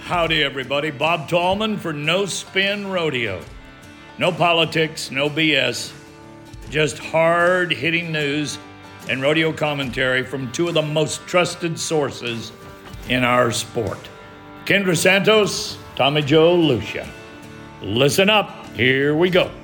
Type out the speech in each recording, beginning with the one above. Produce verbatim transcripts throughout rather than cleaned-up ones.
Howdy, everybody. Bob Tallman for No Spin Rodeo. No politics, no B S, just hard-hitting news and rodeo commentary from two of the most trusted sources in our sport. Kendra Santos, Tommy Joe Lucia. Listen up. Here we go.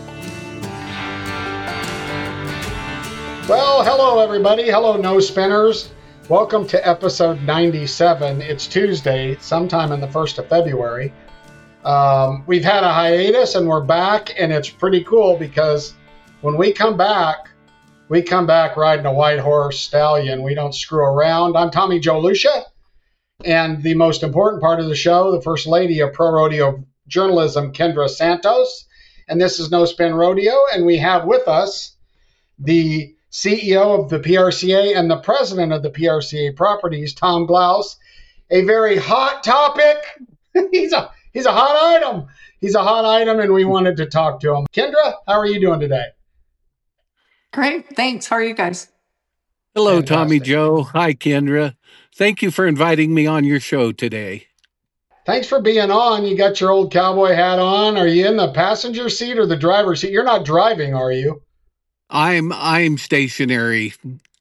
Well, hello, everybody. Hello, No Spinners. Welcome to episode ninety-seven. It's Tuesday, sometime in the first of February. Um, we've had a hiatus, and we're back, and it's pretty cool because when we come back, we come back riding a white horse stallion. We don't screw around. I'm Tommy Joe Lucia, and the most important part of the show, the First Lady of Pro Rodeo Journalism, Kendra Santos, and this is No Spin Rodeo, and we have with us the C E O of the P R C A and the president of the P R C A Properties, Tom Glaus. A very hot topic. he's a he's a hot item. He's a hot item, and we wanted to talk to him. Kendra, how are you doing today? Great, thanks. How are you guys? Hello, Fantastic. Tommy Joe. Hi, Kendra. Thank you for inviting me on your show today. Thanks for being on. You got your old cowboy hat on. Are you in the passenger seat or the driver's seat? You're not driving, are you? I'm I'm stationary.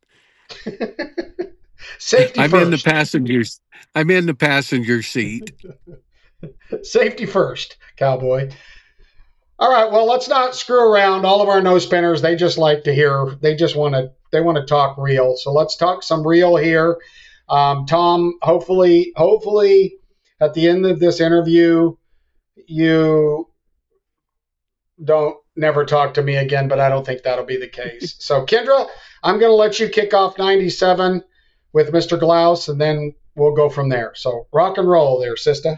Safety I'm first. in the passengers. I'm in the passenger seat. Safety first, cowboy. All right, well, let's not screw around. All of our no spinners, they just like to hear. They just want to. They want to talk real. So let's talk some real here. Um, Tom, hopefully, hopefully, at the end of this interview, you don't never talk to me again, but I don't think that'll be the case. So, Kendra, I'm going to let you kick off ninety-seven with Mister Glaus, and then we'll go from there. So, rock and roll there, sister.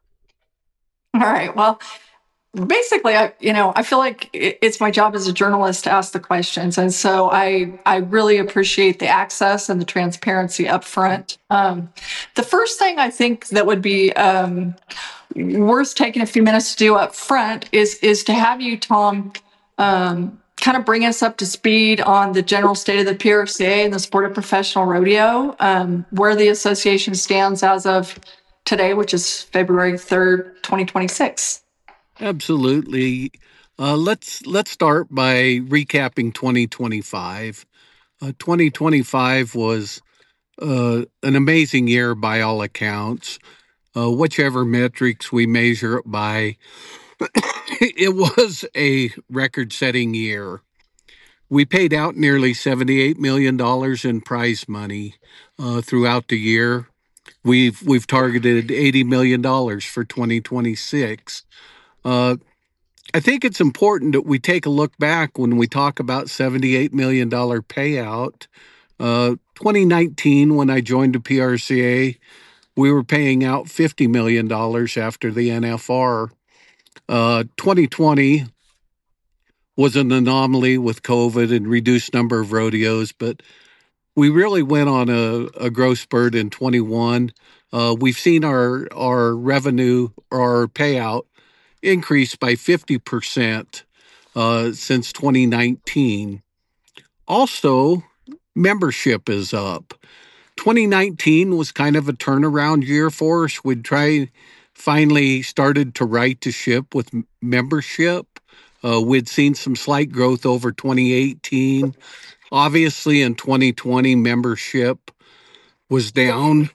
All right. Well, basically, I, you know, I feel like it's my job as a journalist to ask the questions, and so I, I really appreciate the access and the transparency up front. Um, the first thing I think that would be um, worth taking a few minutes to do up front is is to have you, Tom, um, kind of bring us up to speed on the general state of the P R C A and the sport of professional rodeo, um, where the association stands as of today, which is February third, twenty twenty-six. Absolutely. Uh, let's let's start by recapping twenty twenty-five. Uh, twenty twenty-five was uh, an amazing year by all accounts. Uh, whichever metrics we measure it by, it was a record-setting year. We paid out nearly seventy-eight million dollars in prize money uh, throughout the year. We've we've targeted eighty million dollars for twenty twenty-six. Uh, I think it's important that we take a look back when we talk about seventy-eight million dollars payout. Uh, twenty nineteen, when I joined the P R C A, we were paying out fifty million dollars after the N F R. Uh, twenty twenty was an anomaly with COVID and reduced number of rodeos, but we really went on a, a growth spurt in twenty-one. Uh, we've seen our, our revenue or our payout increase by fifty percent uh, since twenty nineteen. Also, membership is up. twenty nineteen was kind of a turnaround year for us. We'd try, finally started to right to ship with membership. Uh, we'd seen some slight growth over twenty eighteen. Obviously, in twenty twenty, membership was down.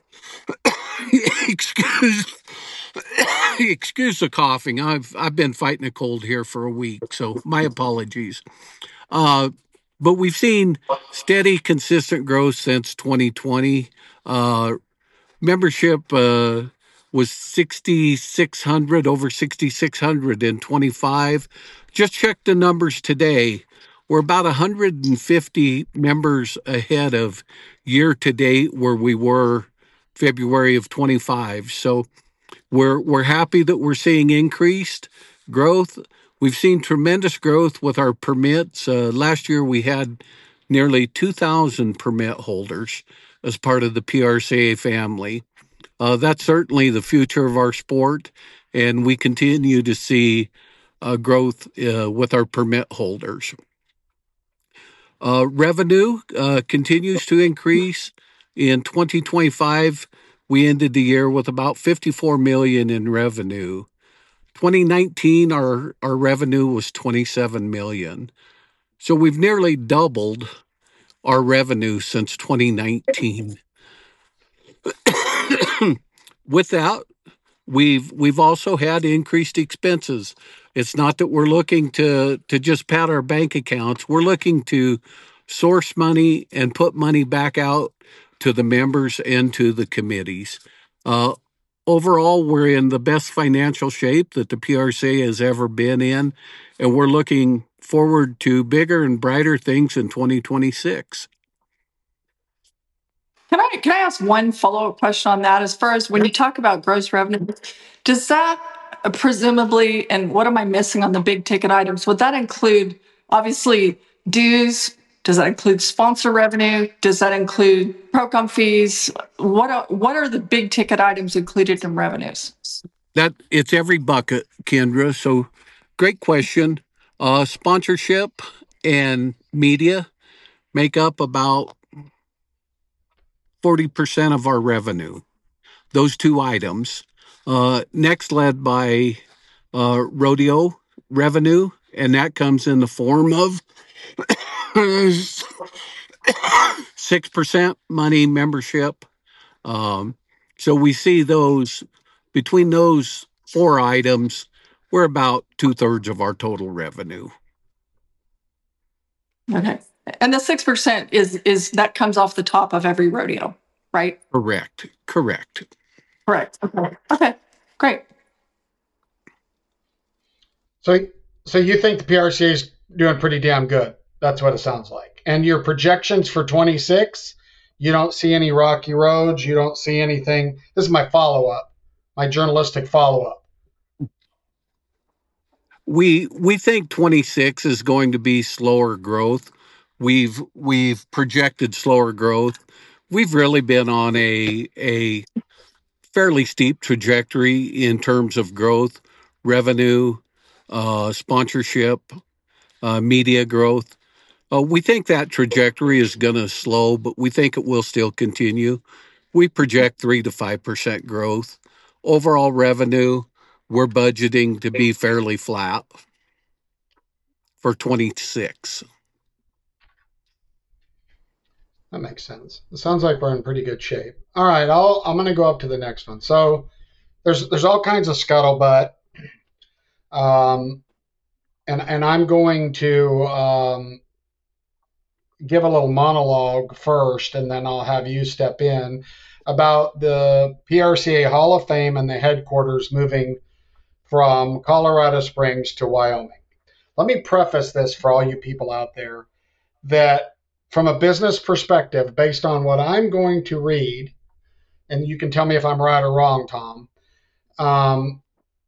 Excuse Excuse the coughing. I've I've been fighting a cold here for a week, so my apologies. Uh, but we've seen steady, consistent growth since twenty twenty. Uh, membership uh, was sixty-six hundred, over sixty-six hundred in twenty-five. Just checked the numbers today. We're about one hundred fifty members ahead of year to date where we were February of twenty-five. So we're we're happy that we're seeing increased growth. We've seen tremendous growth with our permits. Uh, last year we had nearly two thousand permit holders as part of the P R C A family. Uh, that's certainly the future of our sport, and we continue to see uh, growth uh, with our permit holders. Uh, revenue uh, continues to increase. In twenty twenty-five, We ended the year with about fifty-four million in revenue. twenty nineteen, our, our revenue was twenty-seven million. So we've nearly doubled our revenue since twenty nineteen. With that, we've we've also had increased expenses. It's not that we're looking to to just pad our bank accounts. We're looking to source money and put money back out to the members and to the committees. Uh, overall, we're in the best financial shape that the P R C A has ever been in, and we're looking forward to bigger and brighter things in twenty twenty-six. Can I can I ask one follow-up question on that? As far as when you talk about gross revenue, does that uh, presumably, and what am I missing on the big ticket items? Would that include obviously dues? Does that include sponsor revenue? Does that include program fees? What are, what are the big ticket items included in revenues? That it's every bucket, Kendra. So, great question. Uh, sponsorship and media make up about forty percent of our revenue. Those two items. Uh, next, led by uh, rodeo revenue, and that comes in the form of six percent money membership. Um, so we see those between those four items, we're about two thirds of our total revenue. Okay. And the six percent is is that comes off the top of every rodeo, right? Correct. Correct. Correct. Okay. Okay. Great. So, so you think the P R C A is doing pretty damn good? That's what it sounds like. And your projections for twenty-six, you don't see any rocky roads. You don't see anything. This is my follow-up, my journalistic follow-up. We we think twenty-six is going to be slower growth. We've we've projected slower growth. We've really been on a a fairly steep trajectory in terms of growth, revenue, uh, sponsorship, uh, media growth. Uh, we think that trajectory is going to slow, but we think it will still continue. We project three to five percent growth. Overall revenue, we're budgeting to be fairly flat for twenty-six. That makes sense. It sounds like we're in pretty good shape. All right, I'll, I'm going to go up to the next one. So there's there's all kinds of scuttlebutt, um, and and I'm going to um, give a little monologue first, and then I'll have you step in about the P R C A Hall of Fame and the headquarters moving from Colorado Springs to Wyoming. Let me preface this for all you people out there that from a business perspective, based on what I'm going to read, and you can tell me if I'm right or wrong, Tom, um,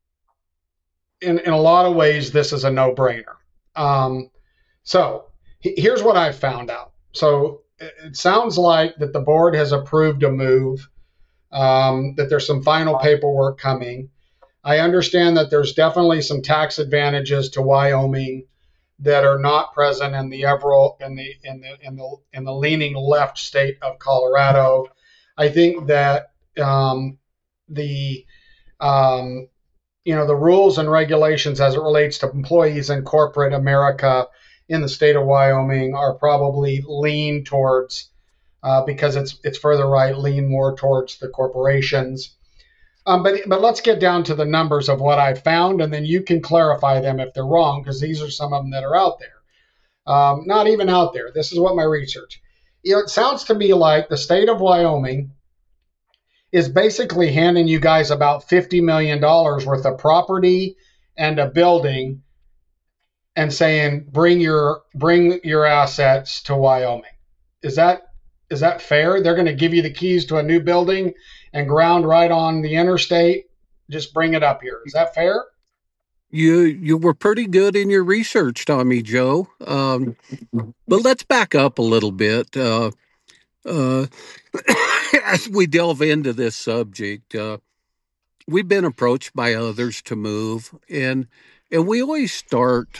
in, in a lot of ways, this is a no-brainer. Um, so here's what I've found out. So it sounds like that the board has approved a move, um, that there's some final paperwork coming. I understand that there's definitely some tax advantages to Wyoming that are not present in the Everett in the in the in the in the leaning left state of Colorado. I think that um, the um, you know the rules and regulations as it relates to employees in corporate America in the state of Wyoming are probably lean towards uh, because it's it's further right, lean more towards the corporations. Um, but but let's get down to the numbers of what I found, and then you can clarify them if they're wrong, because these are some of them that are out there. Um, not even out there. This is what my research. You know, it sounds to me like the state of Wyoming is basically handing you guys about fifty million dollars worth of property and a building, and saying bring your bring your assets to Wyoming. Is that is that fair? They're going to give you the keys to a new building and ground right on the interstate. Just bring it up here. Is that fair? You you were pretty good in your research, Tommy Joe. Um, but let's back up a little bit. Uh, uh, as we delve into this subject, uh, we've been approached by others to move, and and we always start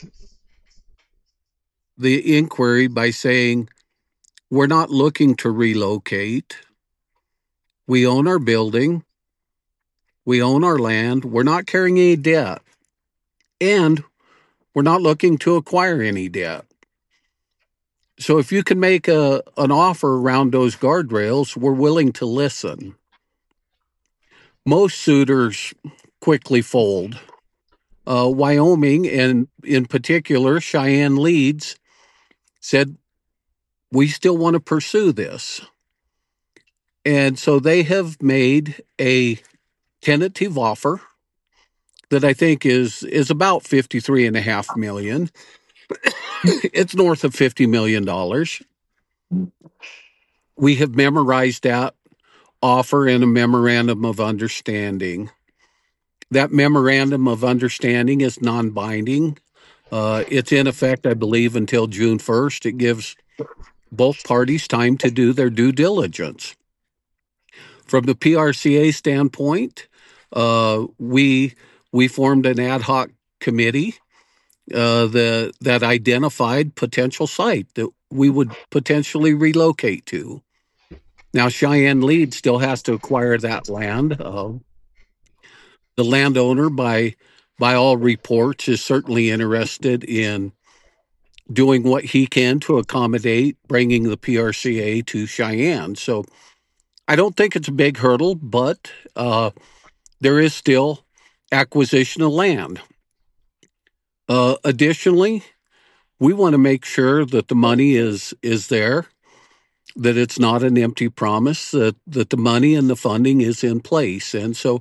the inquiry by saying we're not looking to relocate. We own our building. We own our land. We're not carrying any debt. And we're not looking to acquire any debt. So if you can make a, an offer around those guardrails, we're willing to listen. Most suitors quickly fold. Uh, Wyoming, and in particular, Cheyenne Leeds, said, we still want to pursue this. And so they have made a tentative offer that I think is is about fifty-three and a half million. It's north of fifty million dollars. We have memorized that offer in a memorandum of understanding. That memorandum of understanding is non-binding. Uh, it's in effect, I believe, until June first. It gives both parties time to do their due diligence. From the P R C A standpoint, uh, we we formed an ad hoc committee uh, the, that identified potential site that we would potentially relocate to. Now, Cheyenne Leeds still has to acquire that land. Uh, the landowner, by by all reports, is certainly interested in doing what he can to accommodate bringing the P R C A to Cheyenne. So I don't think it's a big hurdle, but uh, there is still acquisition of land. Uh, additionally, we want to make sure that the money is is there, that it's not an empty promise, that, that the money and the funding is in place. And so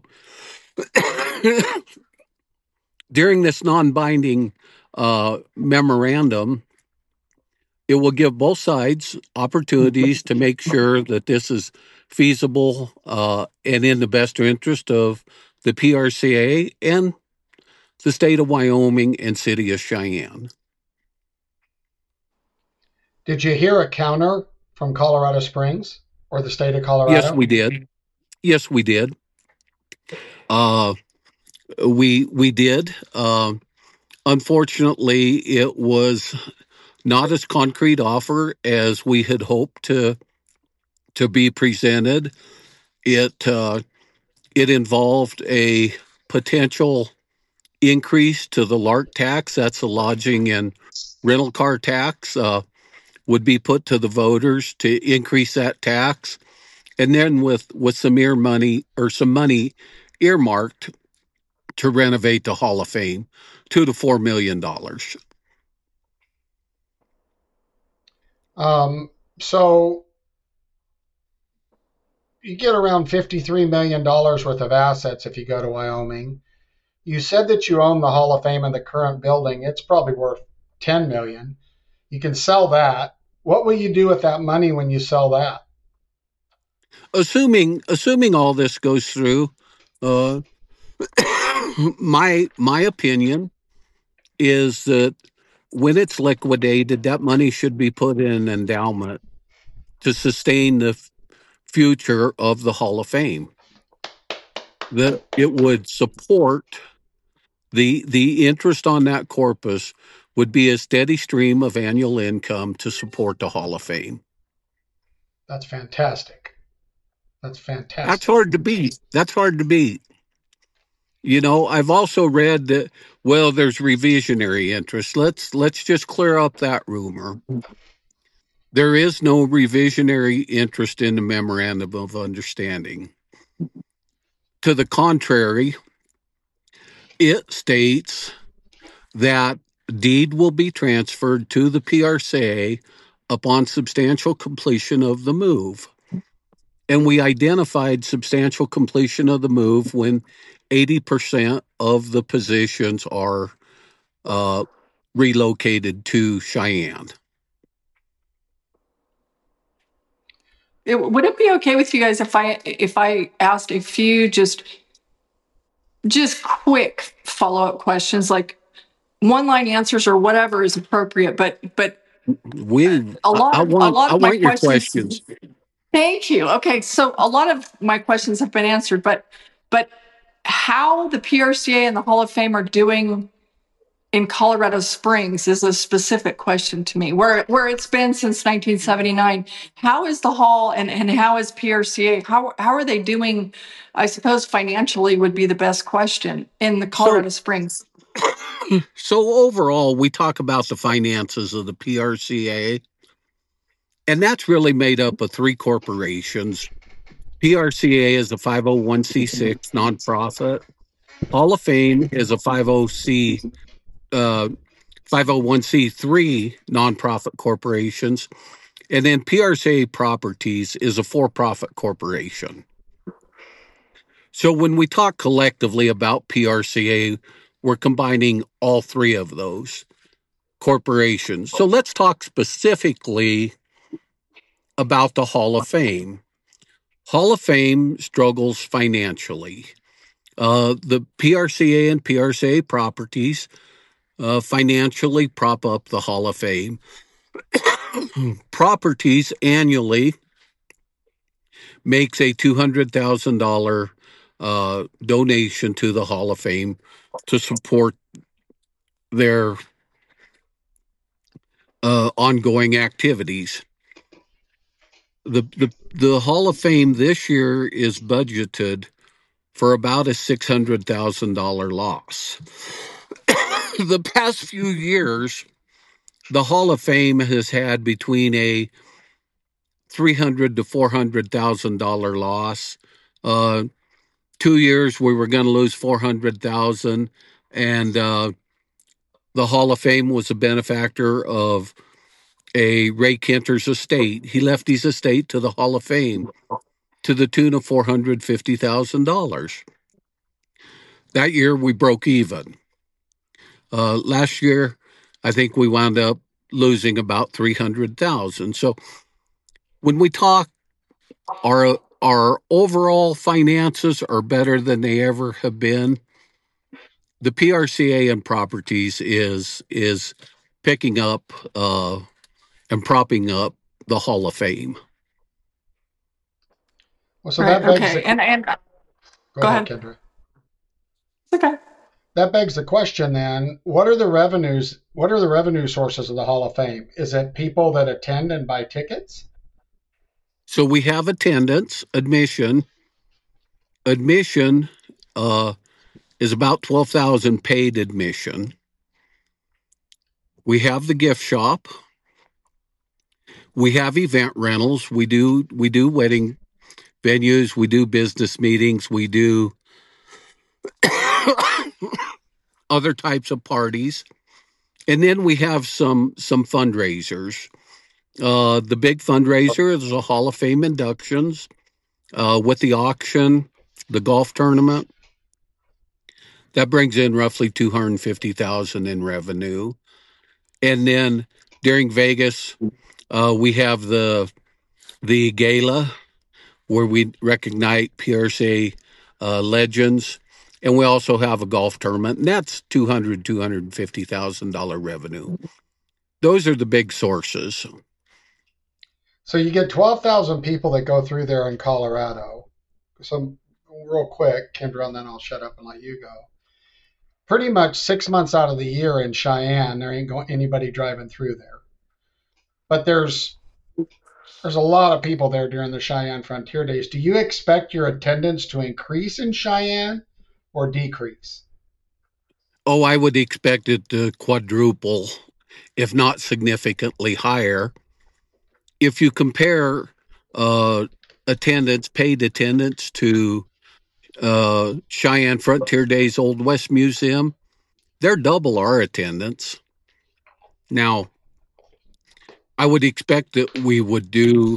during this non-binding uh, memorandum, it will give both sides opportunities to make sure that this is feasible uh, and in the best interest of the P R C A and the state of Wyoming and city of Cheyenne. Did you hear a counter from Colorado Springs or the state of Colorado? Yes, we did. Yes, we did. Uh, we we did. Uh, unfortunately, it was not as concrete offer as we had hoped to to be presented. It uh, it involved a potential increase to the LARC tax. That's the lodging and rental car tax. Uh, would be put to the voters to increase that tax, and then with with some ear money or some money earmarked to renovate the Hall of Fame, two to four million dollars. Um, so you get around fifty-three million dollars worth of assets if you go to Wyoming. You said that you own the Hall of Fame and the current building. It's probably worth ten million dollars. You can sell that. What will you do with that money when you sell that? Assuming assuming all this goes through, uh, my my opinion is that when it's liquidated, that money should be put in an endowment to sustain the f- future of the Hall of Fame. That it would support the the interest on that corpus would be a steady stream of annual income to support the Hall of Fame. That's fantastic. That's fantastic. That's hard to beat. That's hard to beat. You know, I've also read that, well, there's revisionary interest. Let's let's just clear up that rumor. There is no revisionary interest in the memorandum of understanding. To the contrary, it states that deed will be transferred to the P R C A upon substantial completion of the move. And we identified substantial completion of the move when eighty percent of the positions are uh, relocated to Cheyenne. It, would it be okay with you guys if I if I asked a few just just quick follow-up questions, like one-line answers or whatever is appropriate, but but we a lot I, I of want a lot I of my want your questions, questions. Thank you. Okay, so a lot of my questions have been answered, but but how the P R C A and the Hall of Fame are doing in Colorado Springs is a specific question to me. Where where it's been since nineteen seventy-nine, how is the hall and, and how is P R C A? How how are they doing? I suppose financially would be the best question in the Colorado so, Springs. So overall, we talk about the finances of the P R C A, and that's really made up of three corporations. P R C A is a five oh one c six nonprofit. Hall of Fame is a five oh one c three nonprofit corporations. And then P R C A Properties is a for-profit corporation. So when we talk collectively about P R C A, we're combining all three of those corporations. So let's talk specifically about the Hall of Fame. Hall of Fame struggles financially. Uh, the P R C A and P R C A Properties uh, financially prop up the Hall of Fame. Properties annually makes a two hundred thousand dollars uh, donation to the Hall of Fame to support their uh, ongoing activities. The, the the Hall of Fame this year is budgeted for about a six hundred thousand dollars loss. The past few years, the Hall of Fame has had between a three hundred to four hundred thousand dollar loss. Uh, two years we were going to lose four hundred thousand, and uh, the Hall of Fame was a benefactor of a Ray Kenter's estate. He left his estate to the Hall of Fame to the tune of four hundred fifty thousand dollars. That year we broke even. Uh, last year, I think we wound up losing about three hundred thousand. So when we talk, our our overall finances are better than they ever have been. The P R C A and Properties is is picking up uh, and propping up the Hall of Fame. Well, so right, that begs okay, the... and and go, go ahead, ahead, Kendra. Okay. That begs the question then, what are the revenues, what are the revenue sources of the Hall of Fame? Is it people that attend and buy tickets? So we have attendance, admission. Admission uh, is about twelve thousand paid admission. We have the gift shop. We have event rentals. We do we do wedding venues. We do business meetings. We do other types of parties. And then we have some some fundraisers. Uh, the big fundraiser is the Hall of Fame inductions uh, with the auction, the golf tournament. That brings in roughly two hundred fifty thousand dollars in revenue. And then during Vegas, uh, we have the the gala where we recognize P R C A uh, legends. And we also have a golf tournament, and that's two hundred thousand dollars, two hundred fifty thousand dollars revenue. Those are the big sources. So you get twelve thousand people that go through there in Colorado. So real quick, Kendra, and then I'll shut up and let you go. Pretty much six months out of the year in Cheyenne, there ain't going anybody driving through there. But there's there's a lot of people there during the Cheyenne Frontier Days. Do you expect your attendance to increase in Cheyenne or decrease? Oh, I would expect it to quadruple, if not significantly higher. If you compare uh, attendance, paid attendance to uh, Cheyenne Frontier Days Old West Museum, they're double our attendance. Now, I would expect that we would do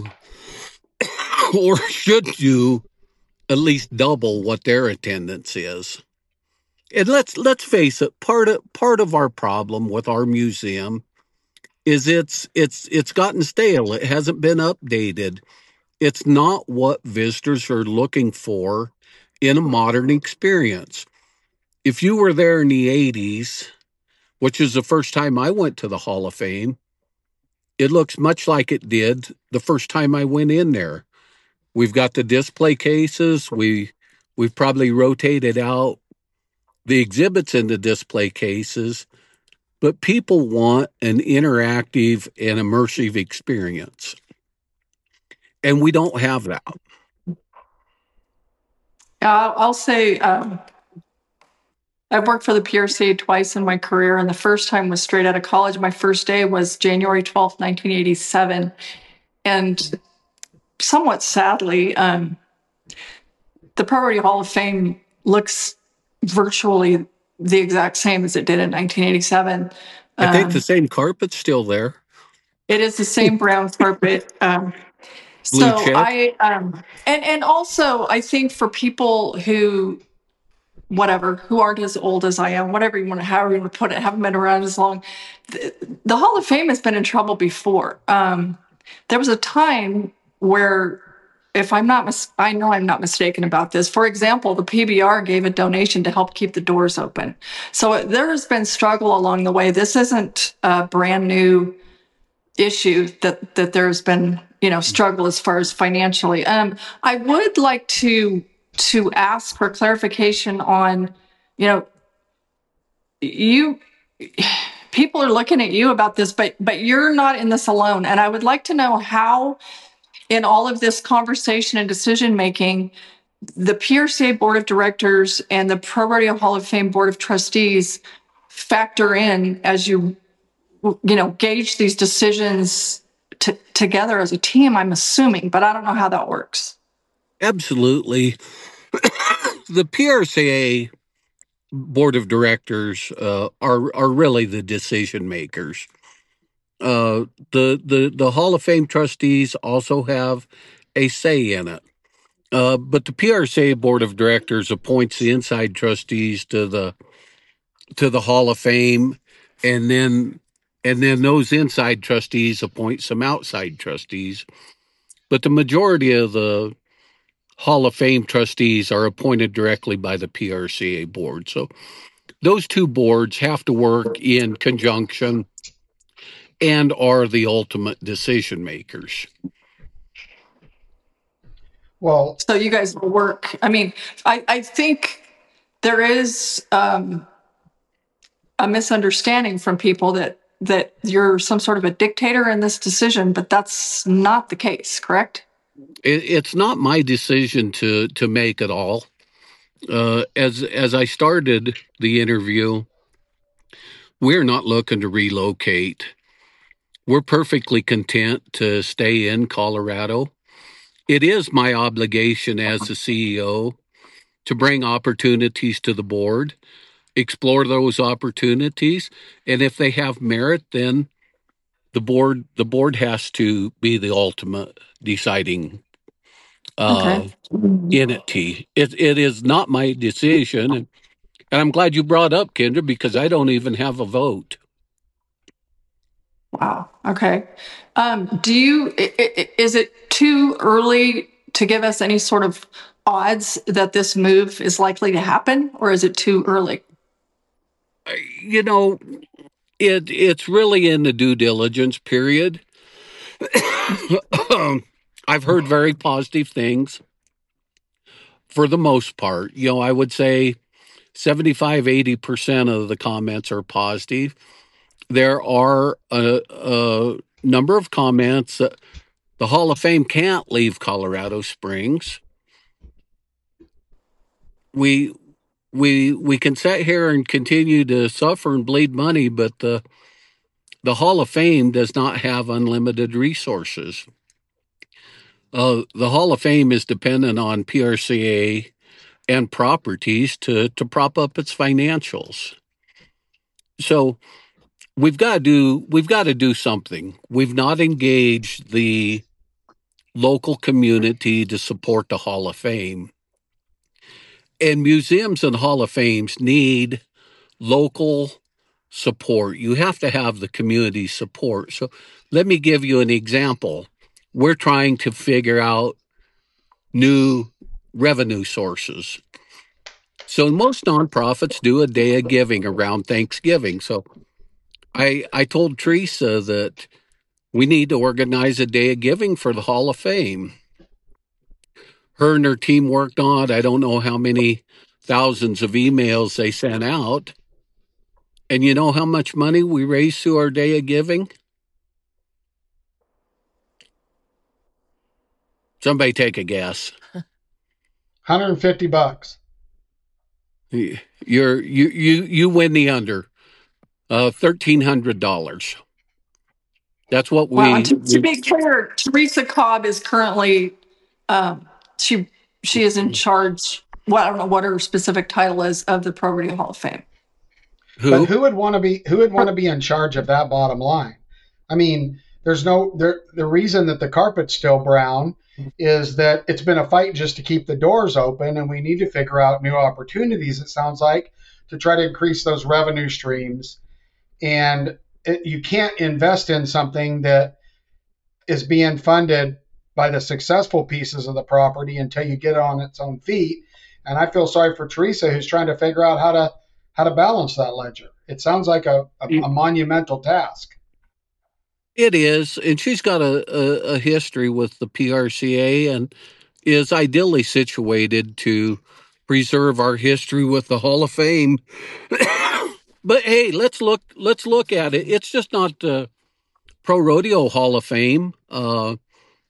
or should do at least double what their attendance is. And let's let's face it, part of part of our problem with our museum is it's it's it's gotten stale. It hasn't been updated. It's not what visitors are looking for in a modern experience. If you were there in the eighties, which is the first time I went to the Hall of Fame, it looks much like it did the first time I went in there. We've got the display cases. We we've probably rotated out the exhibits in the display cases, but people want an interactive and immersive experience. And we don't have that. I'll, I'll say um, I've worked for the P R C A twice in my career, and the first time was straight out of college. My first day was January twelfth, nineteen eighty-seven. And somewhat sadly, um, the Pro Rodeo Hall of Fame looks virtually the exact same as it did in nineteen eighty-seven. I think Um, the same carpet's still there. It is the same brown carpet. Um, Blue so check. I um, and and also I think for people who whatever who aren't as old as I am, whatever you want to however you want to put it, haven't been around as long. The, the Hall of Fame has been in trouble before. Um, there was a time where, if I'm not, mis- I know I'm not mistaken about this. For example, the P B R gave a donation to help keep the doors open. So there has been struggle along the way. This isn't a brand new issue that that there's been, you know, struggle as far as financially. Um, I would like to to ask for clarification on, you know, you people are looking at you about this, but but you're not in this alone. And I would like to know how, in all of this conversation and decision making, the P R C A Board of Directors and the Pro Rodeo Hall of Fame Board of Trustees factor in as you, you know, gauge these decisions t- together as a team, I'm assuming, but I don't know how that works. Absolutely. The P R C A Board of Directors uh, are are really the decision makers. Uh, the the the Hall of Fame trustees also have a say in it, uh, but the P R C A Board of Directors appoints the inside trustees to the to the Hall of Fame, and then and then those inside trustees appoint some outside trustees. But the majority of the Hall of Fame trustees are appointed directly by the P R C A board. So those two boards have to work in conjunction and are the ultimate decision makers. Well, so you guys will work. I mean, I, I think there is um, a misunderstanding from people that that you're some sort of a dictator in this decision, but that's not the case, correct? It, it's not my decision to to make at all. Uh, as as I started the interview, we're not looking to relocate. We're perfectly content to stay in Colorado. It is my obligation as the C E O to bring opportunities to the board, explore those opportunities, and if they have merit, then the board the board has to be the ultimate deciding uh, Okay. entity. It it is not my decision, and, and I'm glad you brought up Kendra because I don't even have a vote. Wow. Okay. Um, do you, i- i- is it too early to give us any sort of odds that this move is likely to happen, or is it too early? You know, it it's really in the due diligence period. I've heard very positive things for the most part. You know, I would say seventy-five, eighty percent of the comments are positive. There are a, a number of comments that the Hall of Fame can't leave Colorado Springs. We we we can sit here and continue to suffer and bleed money, but the the Hall of Fame does not have unlimited resources. Uh, the Hall of Fame is dependent on P R C A and properties to to prop up its financials. So we've got to do we've got to do something. We've not engaged the local community to support the Hall of Fame. And museums and Hall of Fames need local support. You have to have the community support. So let me give you an example. We're trying to figure out new revenue sources. So most nonprofits do a day of giving around Thanksgiving. So I I told Teresa that we need to organize a day of giving for the Hall of Fame. Her and her team worked on it. I don't know how many thousands of emails they sent out. And you know how much money we raised through our day of giving? Somebody take a guess. one hundred fifty bucks. You're you you you win the under. Uh, thirteen hundred dollars. That's what Well, and we. to, to be clear, Teresa Cobb is currently um, she she is in charge. Well, I don't know what her specific title is of the Pro Radio Hall of Fame. Who? But who would want to be who would want to be in charge of that bottom line? I mean, there's no there. The reason that the carpet's still brown is that it's been a fight just to keep the doors open, and we need to figure out new opportunities. It sounds like to try to increase those revenue streams, and it, you can't invest in something that is being funded by the successful pieces of the property until you get it on its own feet. And I feel sorry for Teresa, who's trying to figure out how to how to balance that ledger. It sounds like a, a, a monumental task. It is, and she's got a, a, a history with the P R C A and is ideally situated to preserve our history with the Hall of Fame. But hey, let's look let's look at it. It's just not the Pro Rodeo Hall of Fame. Uh,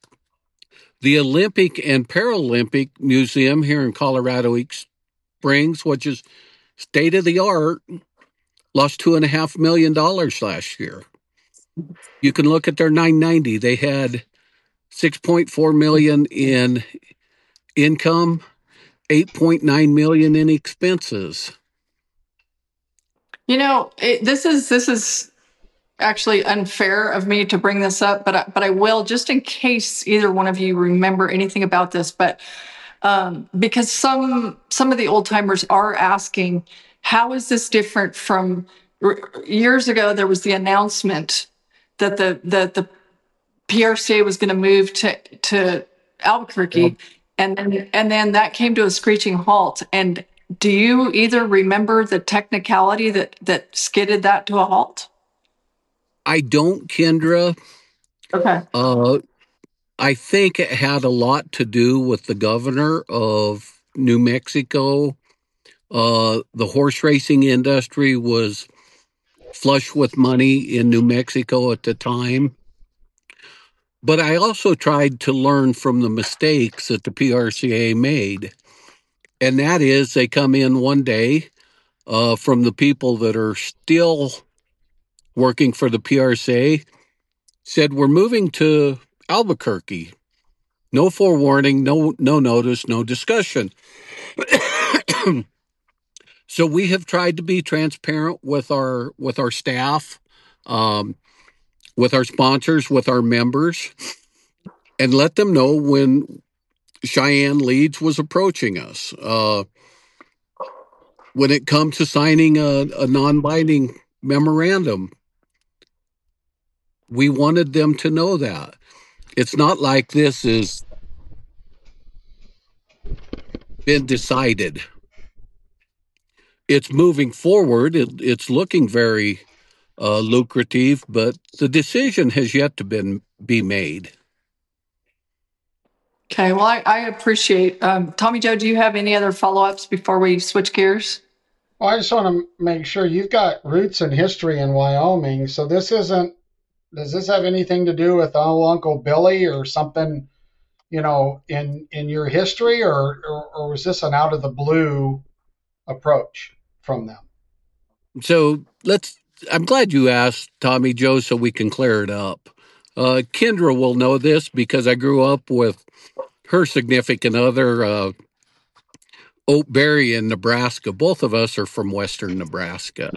the Olympic and Paralympic Museum here in Colorado Springs, which is state of the art, lost two and a half million dollars last year. You can look at their nine ninety. They had six point four million in income, eight point nine million in expenses. You know, it, this is this is actually unfair of me to bring this up, but I, but I will, just in case either one of you remember anything about this. But um, because some some of the old timers are asking, how is this different from years ago? There was the announcement that the that the P R C A was going to move to to Albuquerque, yep. and then and then that came to a screeching halt. And do you either remember the technicality that that skidded that to a halt? I don't, Kendra. Okay. Uh, I think it had a lot to do with the governor of New Mexico. Uh, the horse racing industry was flush with money in New Mexico at the time. But I also tried to learn from the mistakes that the P R C A made. And that is, they come in one day uh, from the people that are still working for the P R C A, said, we're moving to Albuquerque. No forewarning, no no notice, no discussion. So we have tried to be transparent with our with our staff, um, with our sponsors, with our members, and let them know when Cheyenne Leeds was approaching us. Uh, when it comes to signing a, a non-binding memorandum, we wanted them to know that. It's not like this has been decided. It's moving forward. It, it's looking very uh, lucrative, but the decision has yet to been, be made. Okay, well, I, I appreciate. Um, Tommy Joe, do you have any other follow-ups before we switch gears? Well, I just want to make sure you've got roots and history in Wyoming. So this isn't, does this have anything to do with oh, Uncle Billy or something, you know, in, in your history, or, or, or was this an out of the blue approach from them? So let's, I'm glad you asked, Tommy Joe, so we can clear it up. Uh, Kendra will know this because I grew up with her significant other, uh, Oatberry in Nebraska. Both of us are from Western Nebraska.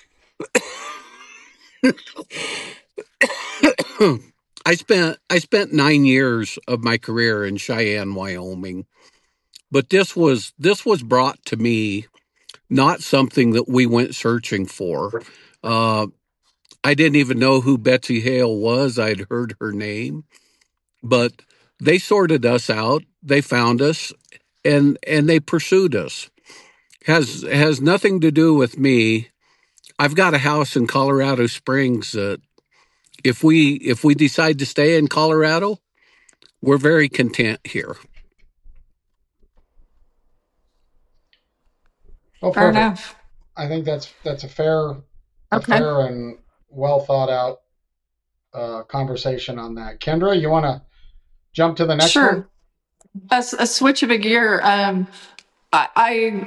I spent I spent nine years of my career in Cheyenne, Wyoming, but this was this was brought to me, not something that we went searching for. Uh, I didn't even know who Betsy Hale was. I'd heard her name, but they sorted us out. They found us, and and they pursued us. Has has nothing to do with me. I've got a house in Colorado Springs that if we if we decide to stay in Colorado, we're very content here. Oh, fair perfect. enough. I think that's that's a fair a Okay. fair and well thought out uh, conversation on that. Kendra, you want to jump to the next Sure. one? A, s- a switch of a gear. Um, I,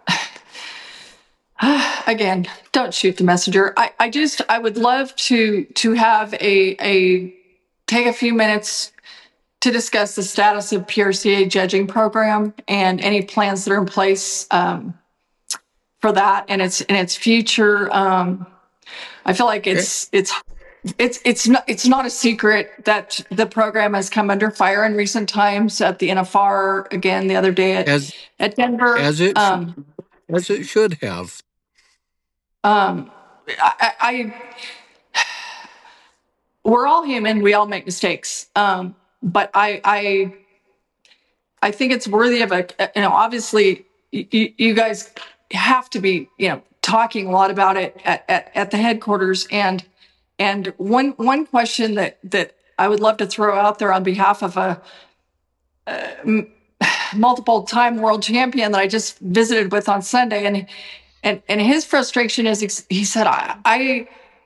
I again, don't shoot the messenger. I, I just I would love to to have a a take a few minutes to discuss the status of P R C A judging program and any plans that are in place um, for that and its and its future. Um, I feel like Okay. it's it's it's it's not it's not a secret that the program has come under fire in recent times at the N F R again the other day at As at Denver. as it sh- Um, as it should have. um, I, I we're all human. We all make mistakes. Um, but I I I think it's worthy of a you know obviously you, you guys have to be you know talking a lot about it at, at, at the headquarters and and one one question that that I would love to throw out there on behalf of a, a multiple time world champion that I just visited with on Sunday and and and his frustration is he said I, I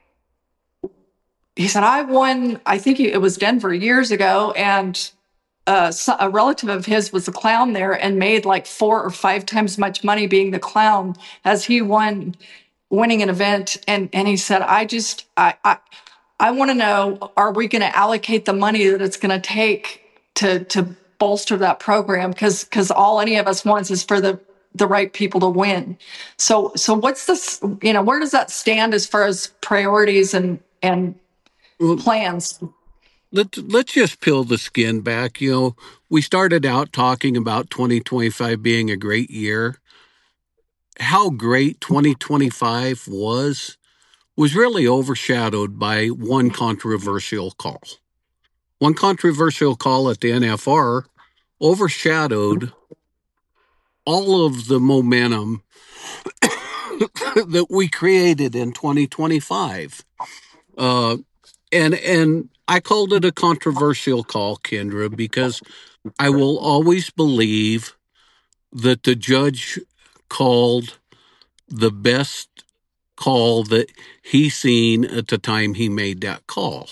he said I won I think it was Denver years ago and uh, a relative of his was a clown there and made like four or five times much money being the clown as he won winning an event and and he said I just I I, I want to know are we going to allocate the money that it's going to take to to bolster that program because because all any of us wants is for the the right people to win. So so what's this you know where does that stand as far as priorities and and Well, plans? let's let's just peel the skin back. You know, we started out talking about twenty twenty-five being a great year. How great twenty twenty-five was was really overshadowed by one controversial call. One controversial call at the N F R overshadowed all of the momentum that we created in twenty twenty-five. Uh, and and I called it a controversial call, Kendra, because I will always believe that the judge called the best call that he seen at the time he made that call.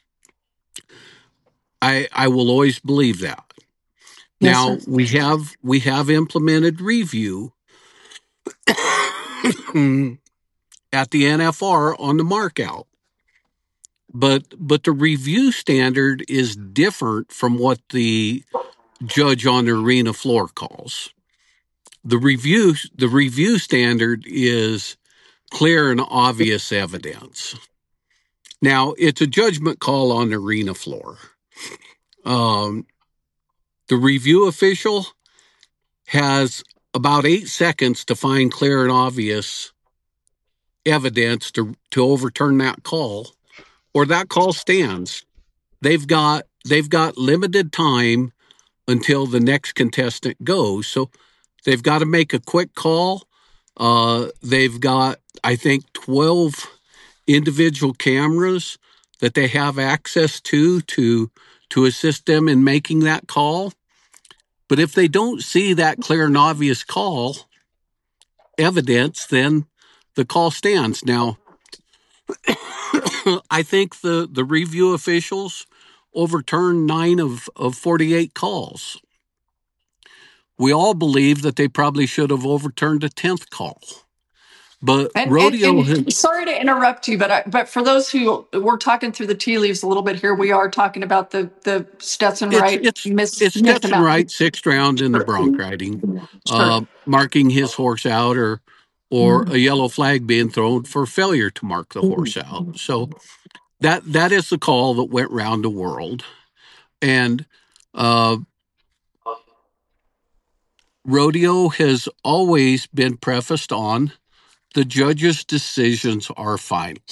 I I will always believe that. Yes, Now sir. we have we have implemented review at the N F R on the markout. But but the review standard is different from what the judge on the arena floor calls. The review the review standard is clear and obvious evidence. Now, it's a judgment call on the arena floor. Um, the review official has about eight seconds to find clear and obvious evidence to, to overturn that call, or that call stands. They've got they've got limited time until the next contestant goes. So they've got to make a quick call. Uh, they've got, I think, twelve individual cameras that they have access to to to assist them in making that call. But if they don't see that clear and obvious call evidence, then the call stands. Now, I think the, the review officials overturned nine of, of forty-eight calls. We all believe that they probably should have overturned a tenth call. But And, and, rodeo has, and sorry to interrupt you, but I, but for those who we're talking through the tea leaves a little bit here, we are talking about the the Stetson it's Wright it's miss it's missed Stetson amount. Wright, sixth round in the bronc riding, Sure. uh, marking his horse out, or or a yellow flag being thrown for failure to mark the horse out. So that that is the call that went round the world, and uh, rodeo has always been prefaced on the judge's decisions are final.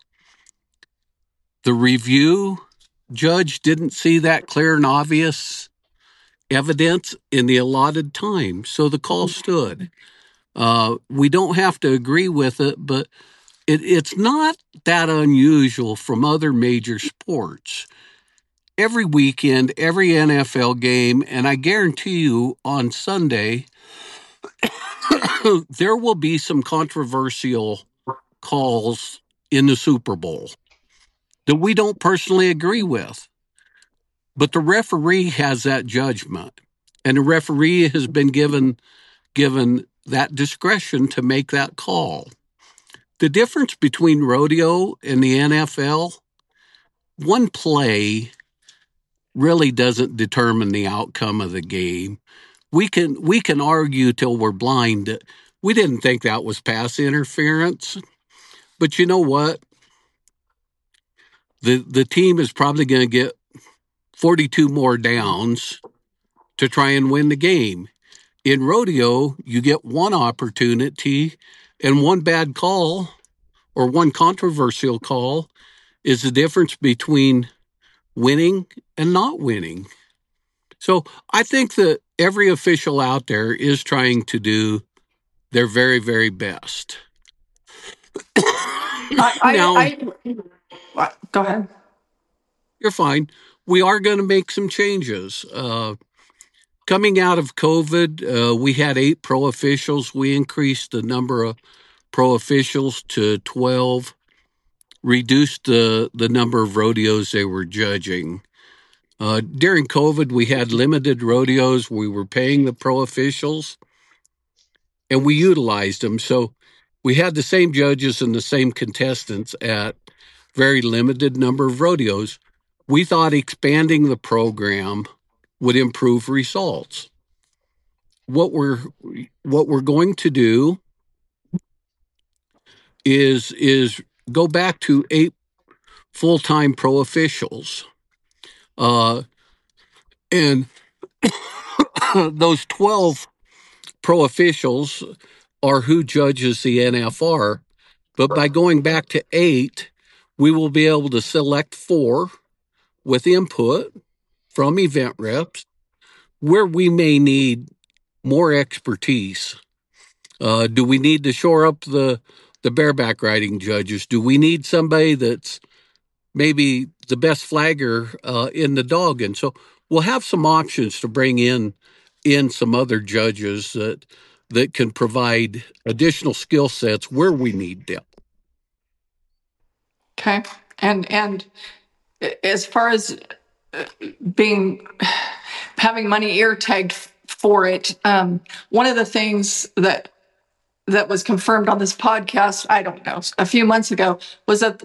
The review judge didn't see that clear and obvious evidence in the allotted time, so the call stood. Uh, we don't have to agree with it, but it, it's not that unusual from other major sports. Every weekend, every N F L game, and I guarantee you on Sunday, there will be some controversial calls in the Super Bowl that we don't personally agree with. But the referee has that judgment, and the referee has been given given that discretion to make that call. The difference between rodeo and the N F L, one play really doesn't determine the outcome of the game. We can we can argue till we're blind that we didn't think that was pass interference, but you know what? The the team is probably going to get forty-two more downs to try and win the game. In rodeo, you get one opportunity, and one bad call or one controversial call is the difference between winning and not winning. So I think that every official out there is trying to do their very, very best. I, I, now, I, go ahead. You're fine. We are going to make some changes. Uh, coming out of COVID, uh, we had eight pro officials. We increased the number of pro officials to twelve, reduced the, the number of rodeos they were judging. Uh, during COVID, we had limited rodeos. We were paying the pro officials, and we utilized them. So we had the same judges and the same contestants at very limited number of rodeos. We thought expanding the program would improve results. What we're what we're going to do is is go back to eight full-time pro officials, uh, and those twelve pro officials are who judges the N F R. But by going back to eight, we will be able to select four with input from event reps where we may need more expertise. Uh, do we need to shore up the, the bareback riding judges? Do we need somebody that's maybe the best flagger uh, in the dog? And so we'll have some options to bring in in some other judges that that can provide additional skill sets where we need them. Okay. And and as far as being having money ear tagged for it, um, one of the things that that was confirmed on this podcast, I don't know, a few months ago, was that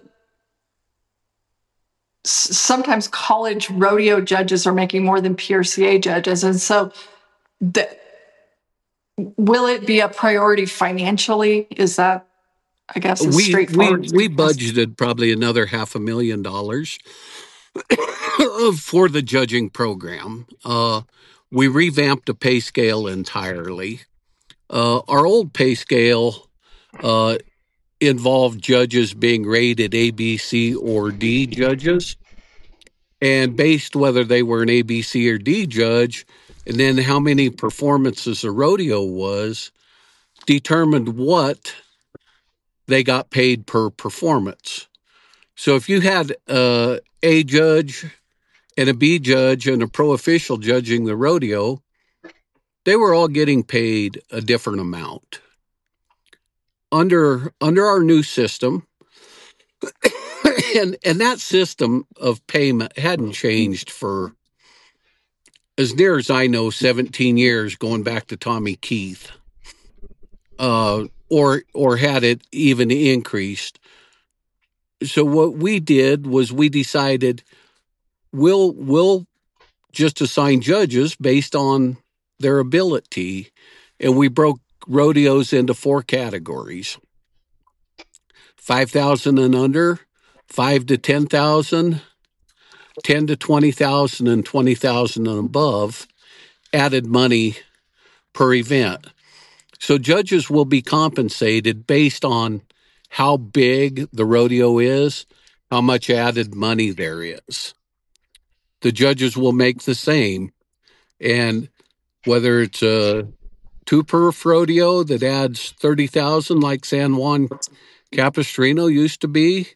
sometimes college rodeo judges are making more than P R C A judges, and so the, will it be a priority financially? Is that, I guess, is we, straightforward? We, we budgeted probably another half a million dollars for the judging program. Uh, we revamped the pay scale entirely. Uh, our old pay scale uh, involved judges being rated A, B, C, or D judges, and based whether they were an A, B, C, or D judge, and then how many performances a rodeo was, determined what they got paid per performance. So if you had uh, a judge and a B judge and a pro official judging the rodeo, they were all getting paid a different amount. Under under our new system, and and that system of payment hadn't changed for, as near as I know, seventeen years, going back to Tommy Keith, uh, or or had it even increased. So what we did was we decided we'll we'll just assign judges based on their ability, and we broke rodeos into four categories: five thousand and under, five to ten thousand, ten to twenty thousand, and twenty thousand and above. Added money per event. So judges will be compensated based on how big the rodeo is, how much added money there is. The judges will make the same. And whether it's a two-perf rodeo that adds thirty thousand like San Juan Capistrano used to be,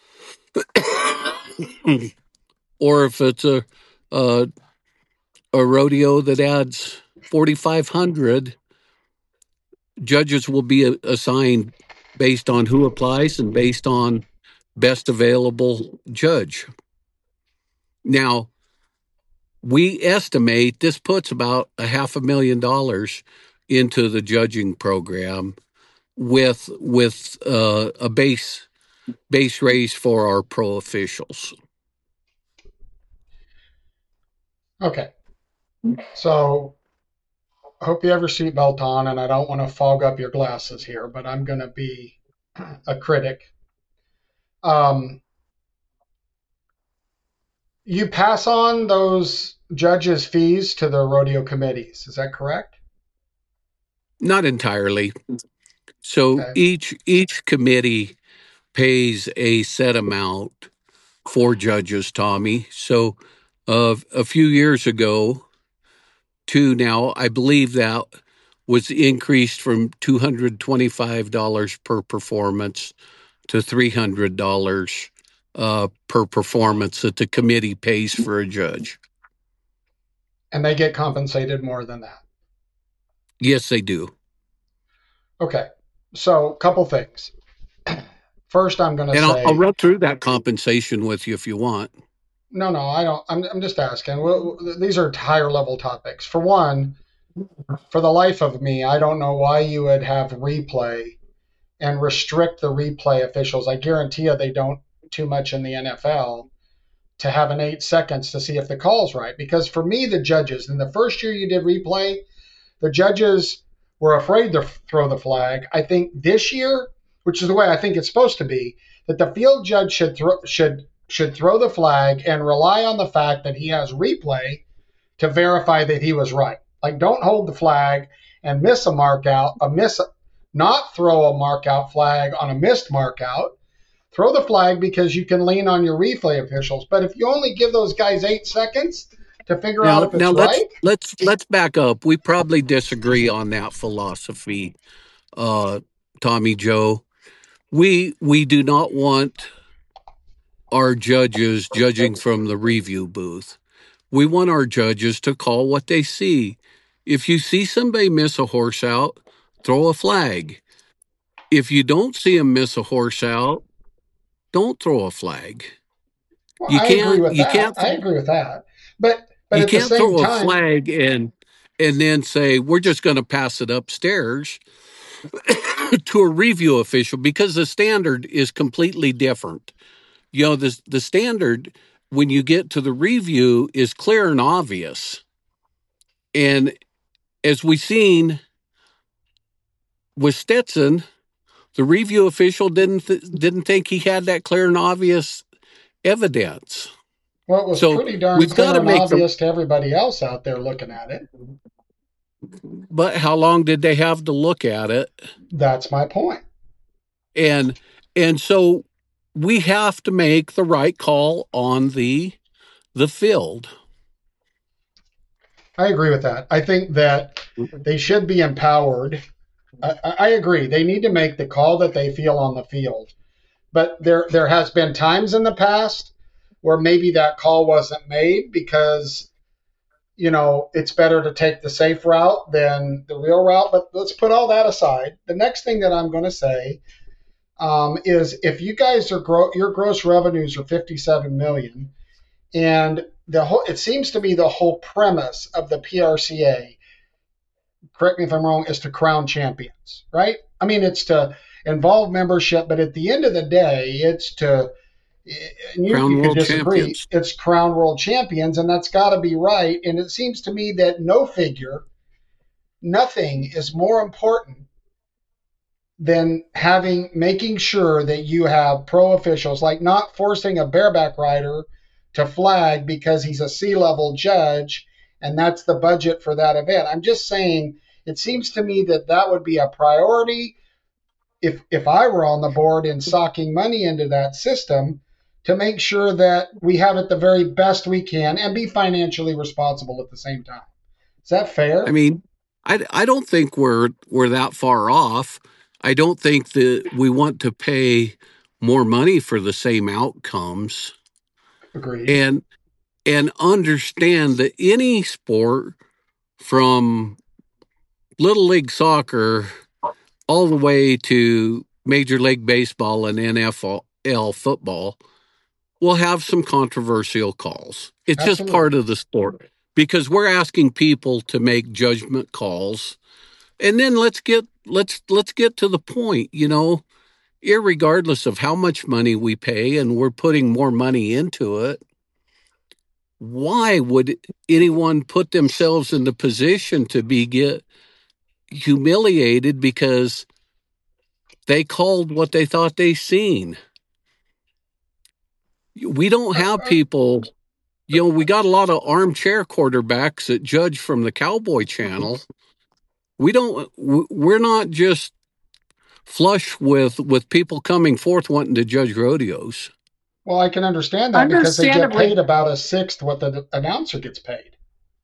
or if it's a, a, a rodeo that adds forty-five hundred, judges will be assigned based on who applies and based on best available judge. Now, we estimate this puts about a half a million dollars into the judging program with with uh, a base base raise for our pro officials. Okay. So I hope you have your seatbelt on, and I don't want to fog up your glasses here, but I'm going to be a critic. Um, you pass on those judges' fees to the rodeo committees. Is that correct? Not entirely. So Okay. each each committee pays a set amount for judges, Tommy. So uh, a few years ago to now, I believe that was increased from two hundred twenty-five dollars per performance to three hundred dollars uh, per performance that the committee pays for a judge. And they get compensated more than that. Yes, they do. Okay. So a couple things. First, I'm going to And I'll, say, I'll run through that compensation with you if you want. no, no, I don't. I'm, I'm just asking. Well, these are higher level topics. For one, for the life of me, I don't know why you would have replay and restrict the replay officials. I guarantee you they don't too much in the N F L to have an eight seconds to see if the call's right. Because for me, the judges, in the first year you did replay, the judges were afraid to throw the flag. I think this year, which is the way I think it's supposed to be, that the field judge should throw should should throw the flag and rely on the fact that he has replay to verify that he was right. Like, don't hold the flag and miss a mark out, a miss, not throw a mark out flag on a missed mark out. Throw the flag because you can lean on your replay officials. But if you only give those guys eight seconds to figure out Now, if now it's let's right, let's let's back up. We probably disagree on that philosophy, uh, Tommy Joe. We we do not want our judges judging from the review booth. We want our judges to call what they see. If you see somebody miss a horse out, throw a flag. If you don't see them miss a horse out, don't throw a flag. well, You I agree can't with you that. can't I agree with that. But but you at the can't same throw a time, flag and and then say we're just going to pass it upstairs to a review official because the standard is completely different. You know, the the standard when you get to the review is clear and obvious. And as we've seen with Stetson, the review official didn't th- didn't think he had that clear and obvious evidence. well, it was So pretty darn we've got clear to and make the. obvious to everybody else out there looking at it. But how long did they have to look at it? That's my point. And and so we have to make the right call on the the field. I agree with that. I think that they should be empowered. I, I agree. They need to make the call that they feel on the field. But there there has been times in the past where maybe that call wasn't made because, you know, it's better to take the safe route than the real route. But let's put all that aside. The next thing that I'm going to say um, is if you guys are gro- your gross revenues are fifty-seven million, and the whole it seems to be the whole premise of the P R C A, correct me if I'm wrong, is to crown champions, right? I mean, it's to involve membership, but at the end of the day, it's to, and you, Crown you could world disagree, champions. it's crown world champions, and that's got to be right. And it seems to me that no figure, nothing is more important than having, making sure that you have pro officials, like not forcing a bareback rider to flag because he's a C-level judge and that's the budget for that event. I'm just saying, it seems to me that that would be a priority if if I were on the board and socking money into that system to make sure that we have it the very best we can and be financially responsible at the same time. Is that fair? I mean, I, I don't think we're we're that far off. I don't think that we want to pay more money for the same outcomes. Agreed. And and understand that any sport from little league soccer all the way to Major League Baseball and N F L L football will have some controversial calls. It's Absolutely. just part of the sport because we're asking people to make judgment calls. And then let's get let's let's get to the point, you know, irregardless of how much money we pay and we're putting more money into it. Why would anyone put themselves in the position to be get humiliated because they called what they thought they seen? We don't have people, you know, we got a lot of armchair quarterbacks that judge from the Cowboy Channel. We don't, we're not just flush with, with people coming forth wanting to judge rodeos. Well, I can understand that because they get Understandably. paid about a sixth what the announcer gets paid.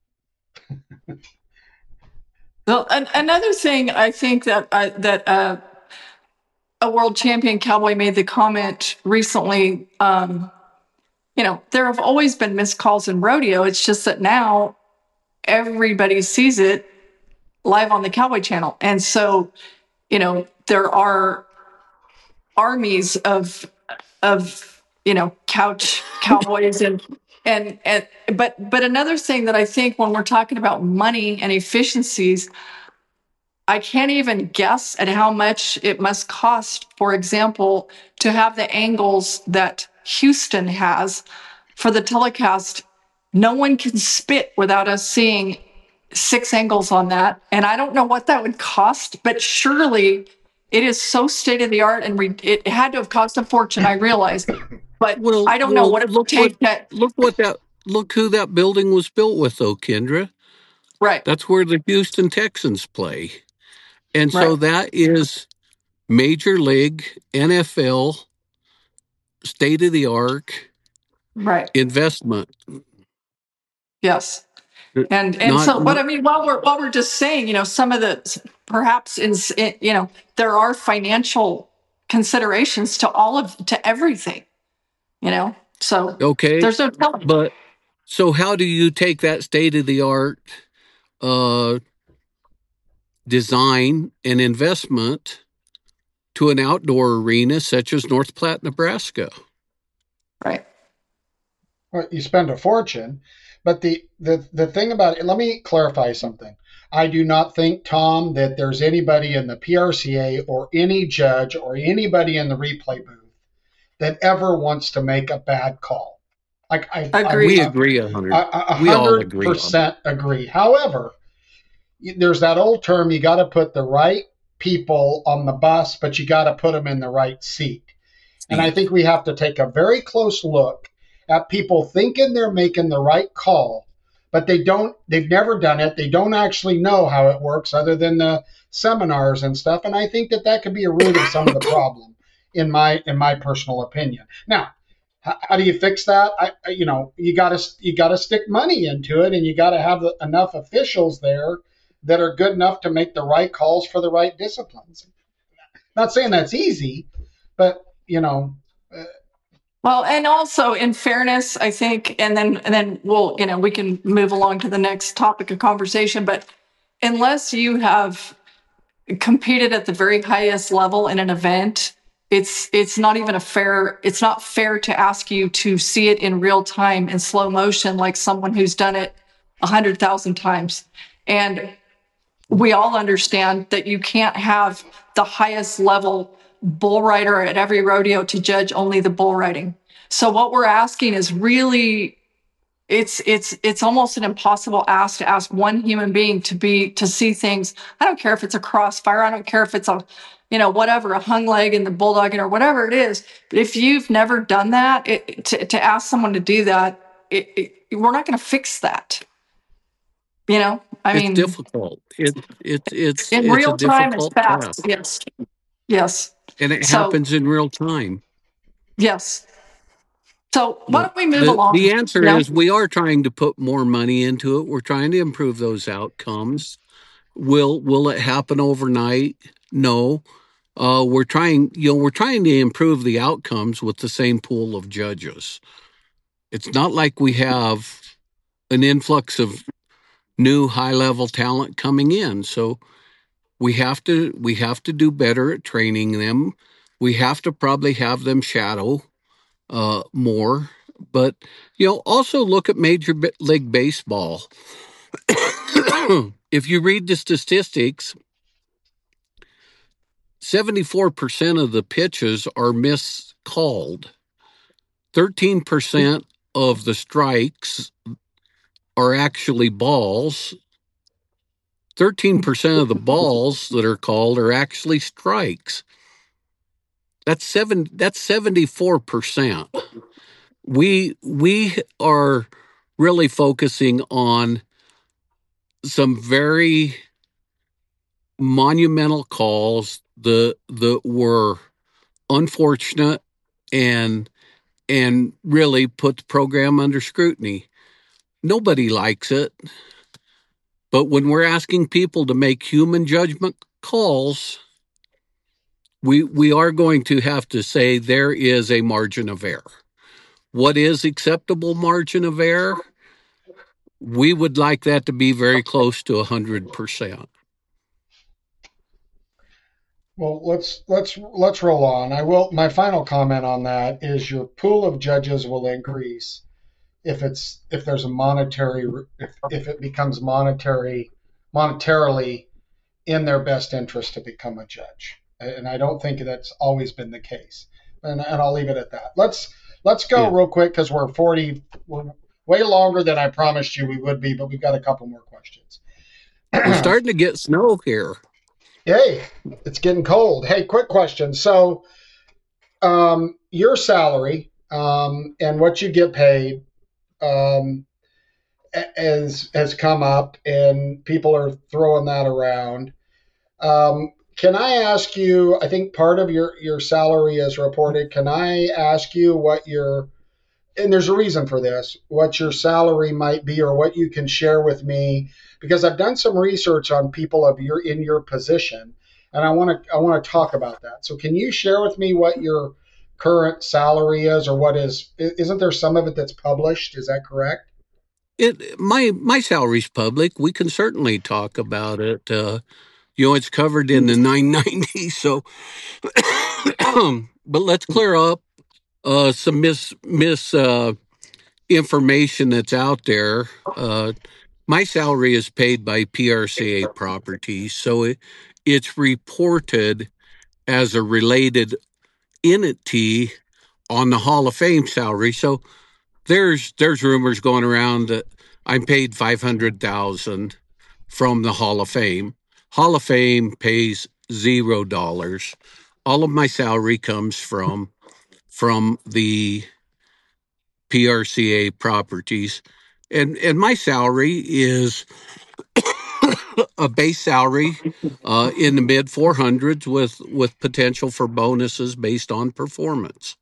Well, an, another thing I think that uh, that uh, a world champion cowboy made the comment recently. Um, you know, there have always been missed calls in rodeo. It's just that now everybody sees it live on the Cowboy Channel, and so you know there are armies of of you know couch cowboys and. And, and but but another thing that I think when we're talking about money and efficiencies, I can't even guess at how much it must cost, for example, to have the angles that Houston has for the telecast. No one can spit without us seeing six angles on that. And I don't know what that would cost, but surely it is so state of the art and re- it had to have cost a fortune, I realize. But Well, I don't well, know what it would look take what that. look what that look who that building was built with, though, Kendra. Right, That's where the Houston Texans play, and so right, that is Major League N F L state of the art right. investment. Yes. And and Not, so, but not I mean, while we're while we're just saying, you know, some of the perhaps in you know there are financial considerations to all of to everything, you know. So okay, there's no telling. but so how do you take that state of the art uh, design and investment to an outdoor arena such as North Platte, Nebraska? Right. Well, you spend a fortune, but the, the the thing about it, let me clarify something. I do not think, Tom, that there's anybody in the P R C A or any judge or anybody in the replay booth that ever wants to make a bad call. Like I, I, We Agreed. agree a a hundred. a We all hundred agree on. percent agree. However, there's that old term: you got to put the right people on the bus, but you got to put them in the right seat. And I think we have to take a very close look at people thinking they're making the right call, but they don't, they've never done it. They don't actually know how it works other than the seminars and stuff. And I think that that could be a root of some of the problem in my, in my personal opinion. Now, how, how do you fix that? I, I you know, you gotta, you gotta stick money into it and you gotta have enough officials there that are good enough to make the right calls for the right disciplines. Not saying that's easy, but you know, uh, Well, and also in fairness, I think, and then and then we'll you know we can move along to the next topic of conversation. But unless you have competed at the very highest level in an event, it's it's not even a fair it's not fair to ask you to see it in real time in slow motion like someone who's done it a hundred thousand times. And we all understand that you can't have the highest level bull rider at every rodeo to judge only the bull riding. So what we're asking is really it's it's it's almost an impossible ask to ask one human being to be to see things. I don't care if it's a crossfire. I don't care if it's a, you know, whatever, a hung leg and the bulldogging or whatever it is. But if you've never done that, it, to to ask someone to do that, it, it, we're not going to fix that. You know, I It's mean, difficult. It it it's in it's a real time, it's difficult task, fast. Yes, yes. and it So happens in real time. yes. So why But don't we move the along? the answer You know, is we are trying to put more money into it. We're trying to improve those outcomes. Will will it happen overnight? No. Uh, we're trying, you know, we're trying to improve the outcomes with the same pool of judges. It's not like we have an influx of new high level talent coming in. So we have to we have to do better at training them. We have to probably have them shadow uh, more. But, you know, also look at Major League Baseball. If you read the statistics, seventy-four percent of the pitches are miscalled. thirteen percent of the strikes are actually balls. thirteen percent of the balls that are called are actually strikes. That's seven. That's seventy-four percent. We we are really focusing on some very monumental calls that that were unfortunate and and really put the program under scrutiny. Nobody likes it, but when we're asking people to make human judgment calls, we we are going to have to say there is a margin of error. What is acceptable margin of error? We would like that to be very close to one hundred percent. Well, let's let's let's roll on. I will. My final comment on that is your pool of judges will increase if it's if there's a monetary if if it becomes monetary monetarily in their best interest to become a judge. And I don't think that's always been the case. And and I'll leave it at that. Let's let's go yeah. real quick because we're forty. We're way longer than I promised you we would be, but we've got a couple more questions. We're starting to get snow here. Hey, it's getting cold. Hey, quick question. So, um, your salary um, and what you get paid um, has has come up, and people are throwing that around. Um, can I ask you? I think part of your your salary is reported. Can I ask you what your and there's a reason for this, what your salary might be or what you can share with me, because I've done some research on people of your in your position, and I want to I want to talk about that. So can you share with me what your current salary is, or what is, isn't there some of it that's published? Is that correct? It my my salary's public. We can certainly talk about it. Uh, you know, it's covered in the nine ninety. So, but let's clear up Uh, some mis, mis uh, information that's out there. Uh, my salary is paid by P R C A Properties, so it, it's reported as a related entity on the Hall of Fame salary. So there's there's rumors going around that I'm paid five hundred thousand from the Hall of Fame. Hall of Fame pays zero dollars. All of my salary comes from from the P R C A Properties. And and my salary is a base salary uh, in the mid four hundreds with, with potential for bonuses based on performance.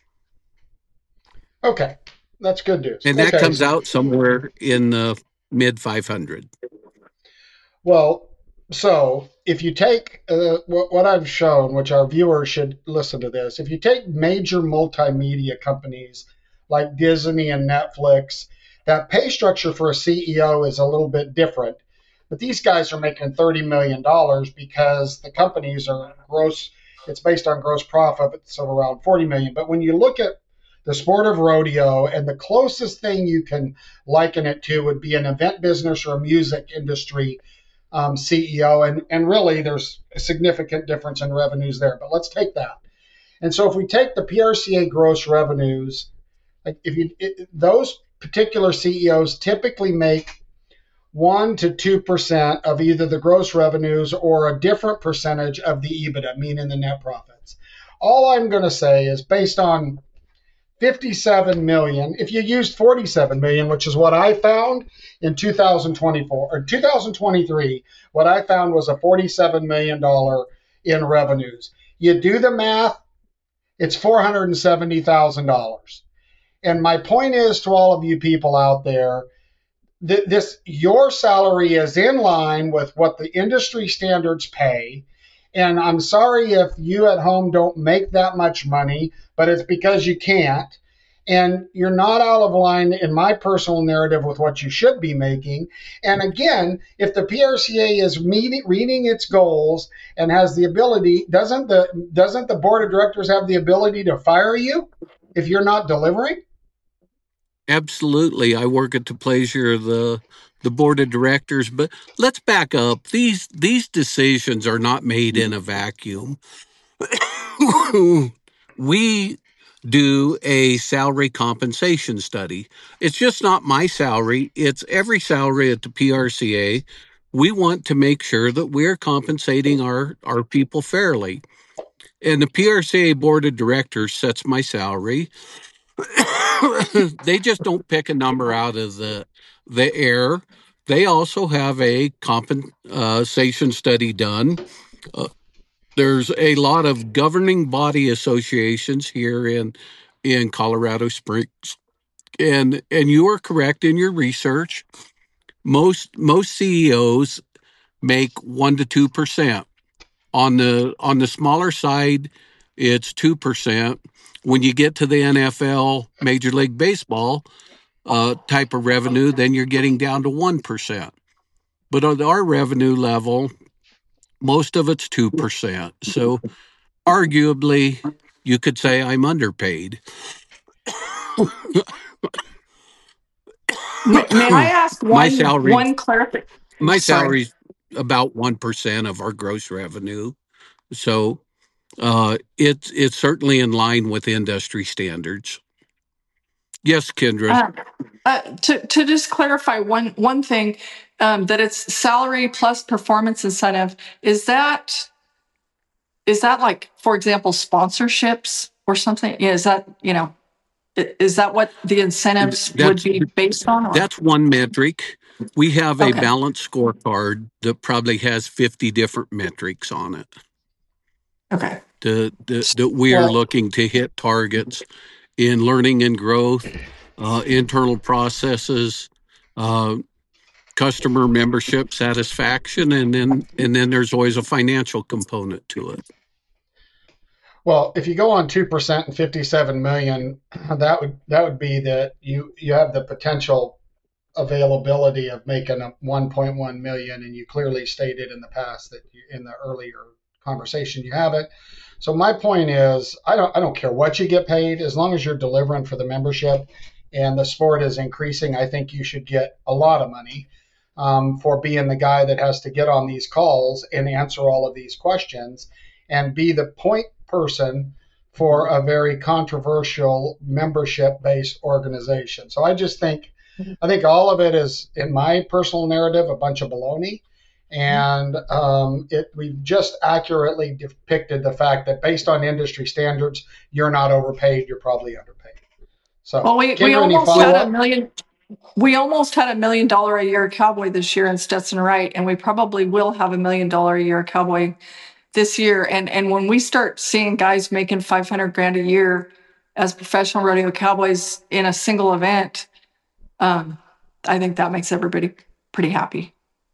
Okay, that's good news. And that okay. comes out somewhere in the mid five hundred. Well, so if you take uh, what, what I've shown, which our viewers should listen to this, if you take major multimedia companies like Disney and Netflix, that pay structure for a C E O is a little bit different. But these guys are making thirty million dollars because the companies are gross, it's based on gross profit, so around forty million dollars. But when you look at the sport of rodeo, and the closest thing you can liken it to would be an event business or a music industry um, C E O. And, and really, there's a significant difference in revenues there. But let's take that. And so if we take the P R C A gross revenues, like if you it, those particular C E Os typically make one to two percent of either the gross revenues or a different percentage of the EBITDA, meaning the net profits. All I'm going to say is based on fifty-seven million, if you used forty-seven million, which is what I found in two thousand twenty-four or two thousand twenty-three, what I found was a forty-seven million dollars in revenues. You do the math, it's four hundred seventy thousand dollars. And my point is to all of you people out there, that this your salary is in line with what the industry standards pay. And I'm sorry if you at home don't make that much money, but it's because you can't. and you're not out of line in my personal narrative with what you should be making. And again, if the P R C A is meeting, reading its goals and has the ability, doesn't the doesn't the board of directors have the ability to fire you if you're not delivering? Absolutely. I work at the pleasure of the the board of directors, but let's back up. These these decisions are not made in a vacuum. We do a salary compensation study. It's just not my salary, it's every salary at the P R C A. We want to make sure that we're compensating our, our people fairly. And the P R C A board of directors sets my salary. They just don't pick a number out of the the air. They also have a compensation study done. Uh, there's a lot of governing body associations here in in Colorado Springs, and and you are correct in your research. Most most C E Os make one to two percent. On the on the smaller side, it's two percent. When you get to the N F L, Major League Baseball uh, type of revenue, then you're getting down to one percent. But on our revenue level, most of it's two percent. So arguably, you could say I'm underpaid. May, may I ask one, my salary, one clarification? My salary is about one percent of our gross revenue. So uh, it's it's certainly in line with industry standards. Yes, Kendra. Uh, uh, to to just clarify one one thing, um, that it's salary plus performance incentive. Is that is that like, for example, sponsorships or something? Yeah, is that, you know, is that what the incentives that's, would be based on? Or? That's one metric. We have a okay. balanced scorecard that probably has fifty different metrics on it. Okay. The, the, that we are well, looking to hit targets in learning and growth, uh, internal processes, uh, customer membership satisfaction, and then and then there's always a financial component to it. Well, if you go on two percent and fifty-seven million, that would that would be that you you have the potential availability of making a one point one million, and you clearly stated in the past that you, in the earlier conversation you have it. So my point is, I don't I don't care what you get paid, as long as you're delivering for the membership and the sport is increasing. I think you should get a lot of money um, for being the guy that has to get on these calls and answer all of these questions and be the point person for a very controversial membership-based organization. So I just think, I think all of it is, in my personal narrative, a bunch of baloney. And um, it we've just accurately depicted the fact that based on industry standards, you're not overpaid, you're probably underpaid. So well, we, we almost had a million. We almost had a million dollar a year cowboy this year in Stetson Wright, and we probably will have a million dollar a year cowboy this year. And and when we start seeing guys making five hundred grand a year as professional rodeo cowboys in a single event, um, I think that makes everybody pretty happy.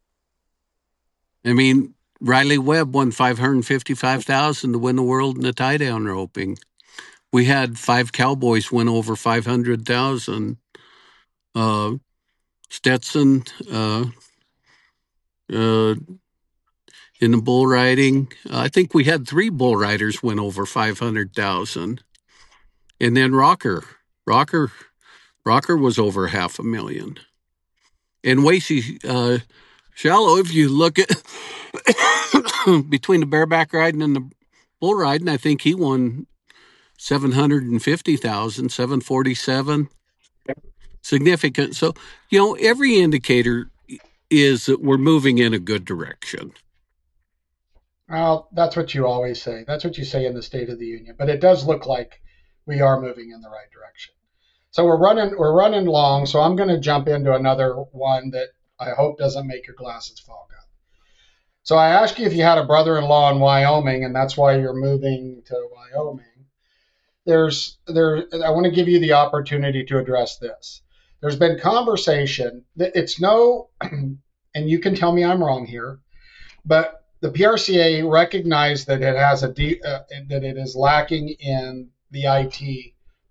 I mean, Riley Webb won five hundred fifty-five thousand dollars to win the world in the tie down roping. We had five cowboys win over five hundred thousand dollars. Uh, Stetson, uh, uh, in the bull riding, uh, I think we had three bull riders win over five hundred thousand. And then Rocker, Rocker, Rocker was over half a million. And Wasey, uh, Shallow, if you look at between the bareback riding and the bull riding, I think he won seven hundred fifty thousand, seven forty-seven. Significant. So, you know, every indicator is that we're moving in a good direction. Well, that's what you always say. That's what you say in the State of the Union. But it does look like we are moving in the right direction. So we're running we're running long, so I'm going to jump into another one that I hope doesn't make your glasses fog up. So I asked you if you had a brother-in-law in Wyoming, and that's why you're moving to Wyoming. There's there. I want to give you the opportunity to address this. There's been conversation that it's no, and you can tell me I'm wrong here, but the P R C A recognized that it has a de, uh, that it is lacking in the I T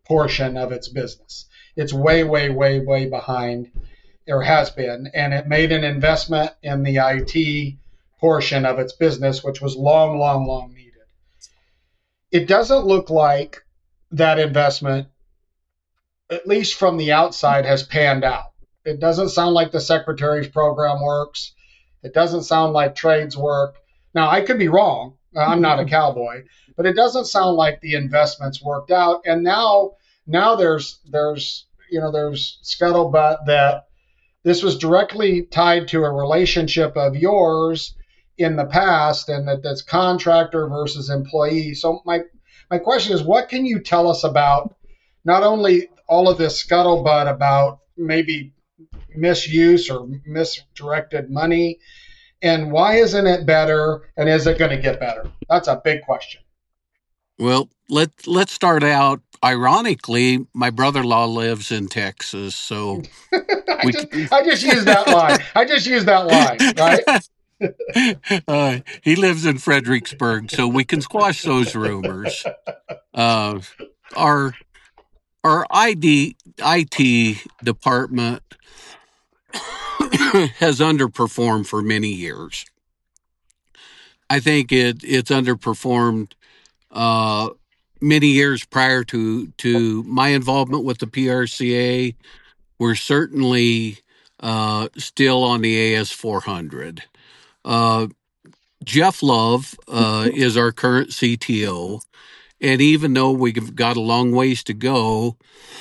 portion of its business. It's way, way, way, way behind, or has been, and it made an investment in the I T portion of its business, which was long, long, long needed. It doesn't look like that investment, at least from the outside, has panned out. It doesn't sound like the secretary's program works. It doesn't sound like trades work. Now, I could be wrong. I'm not a cowboy, but it doesn't sound like the investments worked out. And now, now there's there's you know there's scuttlebutt that this was directly tied to a relationship of yours in the past, and that that's contractor versus employee. So my my question is, what can you tell us about not only all of this scuttlebutt about maybe misuse or misdirected money, and why isn't it better, and is it going to get better? That's a big question. Well, let, let's start out. Ironically, my brother-in-law lives in Texas, so... I, we, just, I just used that line. I just used that line, right? uh, he lives in Fredericksburg, so we can squash those rumors. Uh, our our I D, I T department has underperformed for many years. I think it it's underperformed uh, many years prior to to my involvement with the P R C A. We're certainly uh, still on the A S four hundred. Uh, Jeff Love uh, is our current C T O, and even though we've got a long ways to go,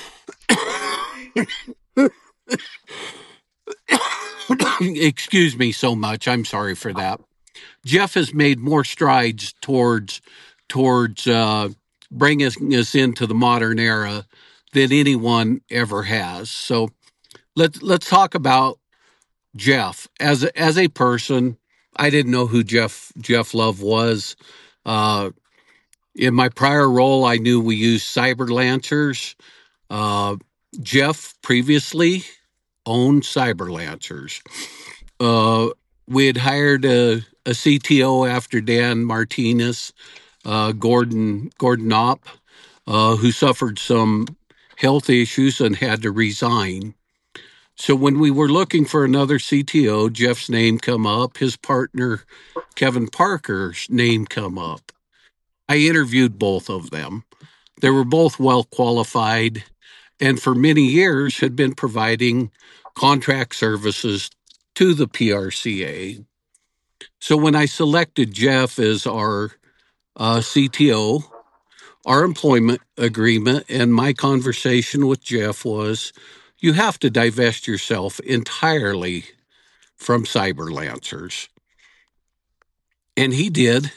excuse me so much, I'm sorry for that. Jeff has made more strides towards towards uh, bringing us into the modern era than anyone ever has. So let's let's talk about Jeff as a, as a person. I didn't know who Jeff Jeff Love was. Uh, in my prior role, I knew we used CyberLancers. Uh, Jeff previously owned CyberLancers. Uh, we had hired a, a C T O after Dan Martinez, uh, Gordon Gordon Knopp, uh, who suffered some health issues and had to resign. So when we were looking for another C T O, Jeff's name come up. His partner, Kevin Parker's name come up. I interviewed both of them. They were both well qualified, and for many years had been providing contract services to the P R C A. So when I selected Jeff as our uh, C T O, our employment agreement and my conversation with Jeff was, you have to divest yourself entirely from CyberLancers. And he did.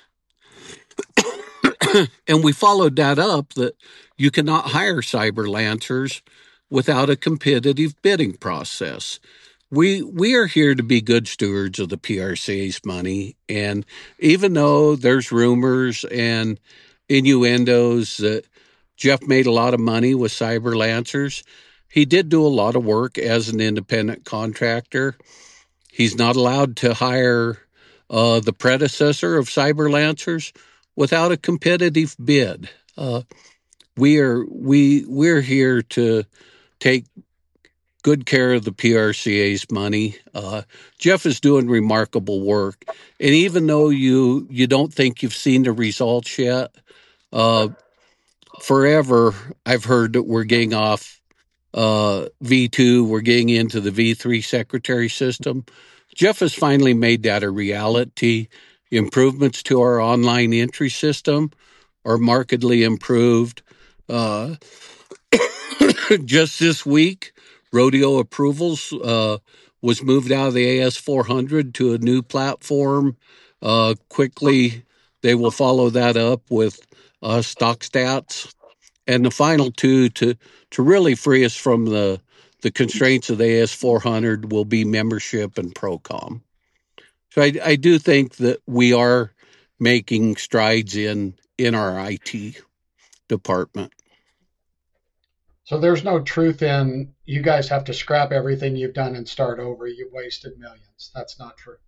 And we followed that up that you cannot hire CyberLancers without a competitive bidding process. We we are here to be good stewards of the P R C A's money. And even though there's rumors and innuendos that Jeff made a lot of money with CyberLancers, he did do a lot of work as an independent contractor. He's not allowed to hire uh, the predecessor of CyberLancers without a competitive bid. Uh, we are we we're here to take good care of the P R C A's money. Uh, Jeff is doing remarkable work, and even though you you don't think you've seen the results yet, uh, forever I've heard that we're getting off uh, V two, we're getting into the V three secretary system. Jeff has finally made that a reality. Improvements to our online entry system are markedly improved. Uh, just this week, Rodeo Approvals uh, was moved out of the A S four hundred to a new platform. Uh, quickly, they will follow that up with uh, StockStats. And the final two to, to really free us from the, the constraints of the A S four hundred will be membership and Procom. So I, I do think that we are making strides in, in our I T department. So there's no truth in you guys have to scrap everything you've done and start over. You've wasted millions. That's not true.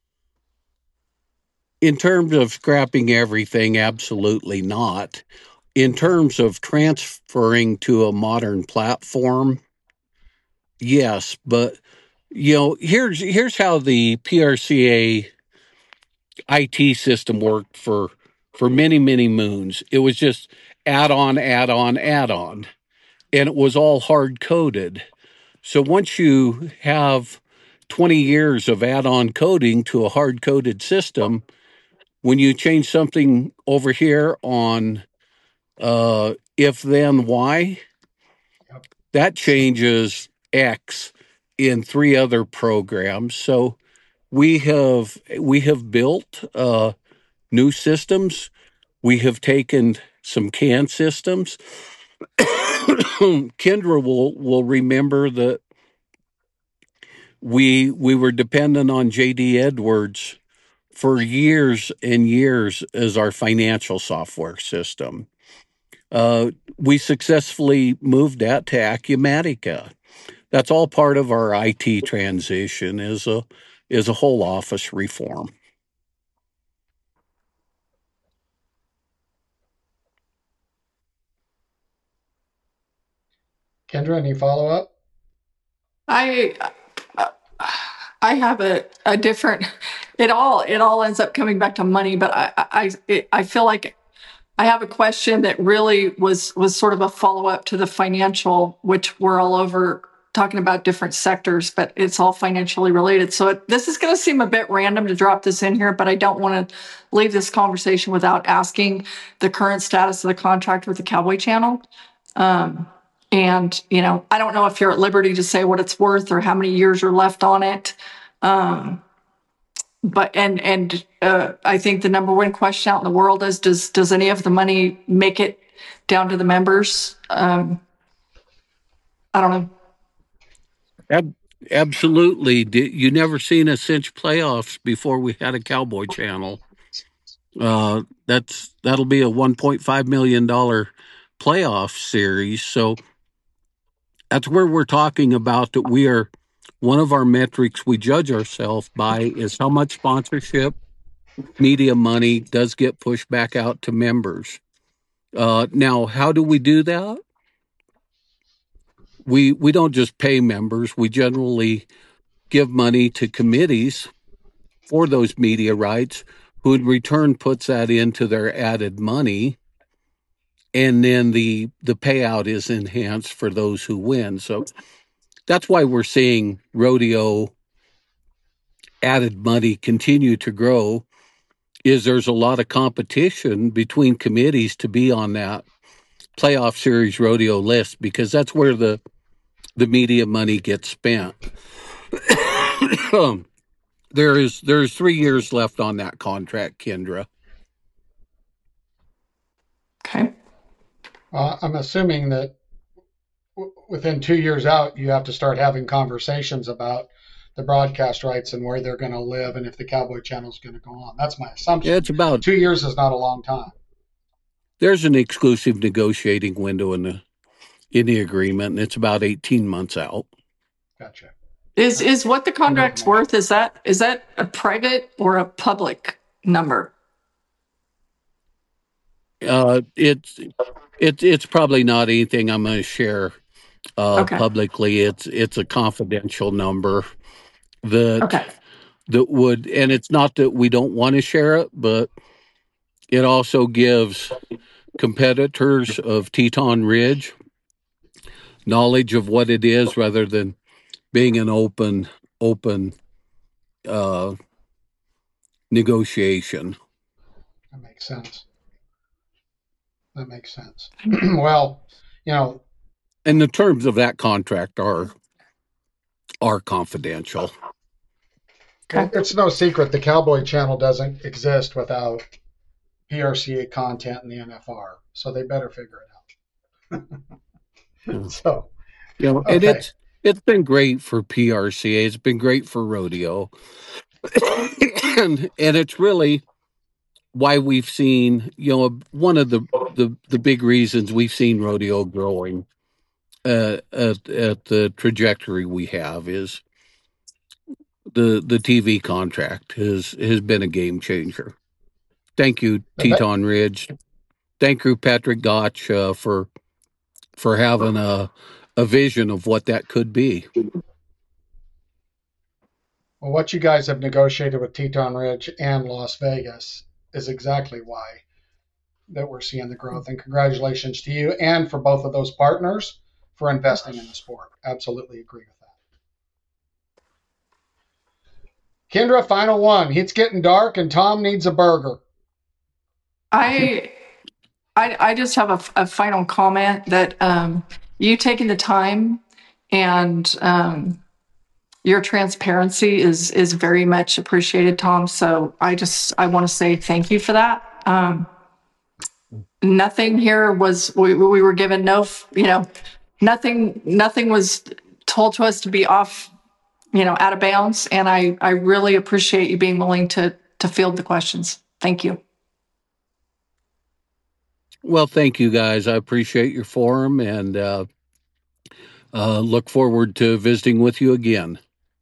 In terms of scrapping everything, absolutely not. in terms of transferring to a modern platform, yes, but you know, here's here's how the P R C A I T system worked for for many many moons. It was just add on, add on, add on, and it was all hard coded. So once you have twenty years of add on coding to a hard coded system, when you change something over here on uh, if then Y, Yep. that changes X in three other programs. So we have we have built uh, new systems. We have taken some CAN systems. Kendra will will remember that we we were dependent on J D Edwards for years and years as our financial software system. Uh, we successfully moved that to Acumatica. That's all part of our I T transition is a is a whole office reform. Kendra, any follow up? I I have a, a different. It all it all ends up coming back to money, but I I it, I feel like I have a question that really was was sort of a follow up to the financial, which we're all over talking about different sectors, but it's all financially related. So it, this is going to seem a bit random to drop this in here, but I don't want to leave this conversation without asking the current status of the contract with the Cowboy Channel. Um, and you know, I don't know if you're at liberty to say what it's worth or how many years are left on it. Um, but and and uh, I think the number one question out in the world is does does any of the money make it down to the members? Um, I don't know. Ab- absolutely. You never seen a cinch playoffs before we had a Cowboy Channel. Uh, that's that'll be a one point five million dollar playoff series. So that's where we're talking about that we are. One of our metrics we judge ourselves by is how much sponsorship media money does get pushed back out to members. Uh, now, how do we do that? We we don't just pay members. We generally give money to committees for those media rights, who in return puts that into their added money, and then the the payout is enhanced for those who win. So that's why we're seeing rodeo added money continue to grow. Is there's a lot of competition between committees to be on that playoff series rodeo list because that's where the the media money gets spent. there is there's three years left on that contract, Kendra. Okay. Uh, I'm assuming that w- within two years out, you have to start having conversations about the broadcast rights and where they're going to live and if the Cowboy Channel is going to go on. That's my assumption. Yeah, it's about two years is not a long time. There's an exclusive negotiating window in the in the agreement, and it's about eighteen months out. Gotcha. Is is what the contract's worth? Is that is that a private or a public number? Uh, it's it's it's probably not anything I'm going to share uh, Okay. publicly. It's it's a confidential number that Okay. that would, and it's not that we don't want to share it, but it also gives competitors of Teton Ridge knowledge of what it is rather than being an open open uh, negotiation. That makes sense. That makes sense. Well, you know, And the terms of that contract are are confidential. well, it's no secret the Cowboy Channel doesn't exist without P R C A content in the N F R, so they better figure it out. Yeah. So, You know, okay. and it's it's been great for P R C A. It's been great for rodeo, and and it's really why we've seen, you know, one of the the, the big reasons we've seen rodeo growing uh, at at the trajectory we have is the the T V contract has has been a game changer. Thank you, And that- Teton Ridge. thank you, Patrick Gotch, uh, for for having a a vision of what that could be. Well, what you guys have negotiated with Teton Ridge and Las Vegas is exactly why that we're seeing the growth. And congratulations to you and for both of those partners for investing in the sport. Absolutely agree with that. Kendra, final one. It's getting dark and Tom needs a burger. I I, I just have a, a final comment that um, you taking the time and um, your transparency is is very much appreciated, Tom. So I just I want to say thank you for that. Um, nothing here was we, we were given no you know nothing nothing was told to us to be off you know out of bounds, and I I really appreciate you being willing to to field the questions. Thank you. Well, thank you guys. I appreciate your forum and uh, uh, look forward to visiting with you again.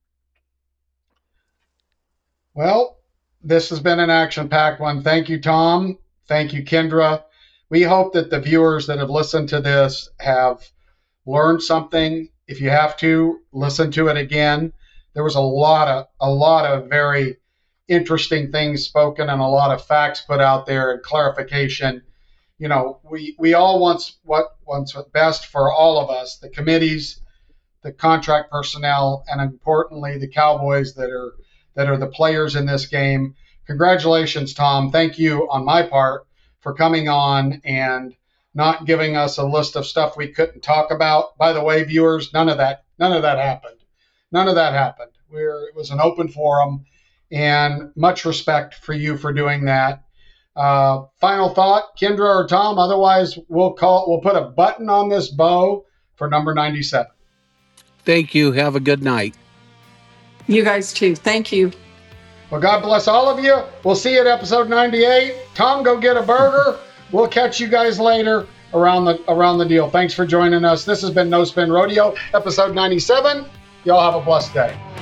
Well, this has been an action-packed one. Thank you, Tom. Thank you, Kendra. We hope that the viewers that have listened to this have learned something. If you have to, listen to it again. There was a lot of a lot of very interesting things spoken and a lot of facts put out there and clarification. You know, we, we all want what wants best for all of us, the committees, the contract personnel, and importantly, the Cowboys that are that are the players in this game. Congratulations, Tom. Thank you on my part for coming on and not giving us a list of stuff we couldn't talk about. By the way, viewers, none of that, none of that happened. None of that happened. We're, it was an open forum, and much respect for you for doing that. Uh, final thought, Kendra or Tom, otherwise we'll call, we'll put a button on this bow for number ninety-seven. Thank you. Have a good night. You guys too. Thank you. Well, God bless all of you. We'll see you at episode ninety-eight. Tom, go get a burger. We'll catch you guys later around the around the deal. Thanks for joining us. This has been No Spin Rodeo, episode ninety-seven. Y'all have a blessed day.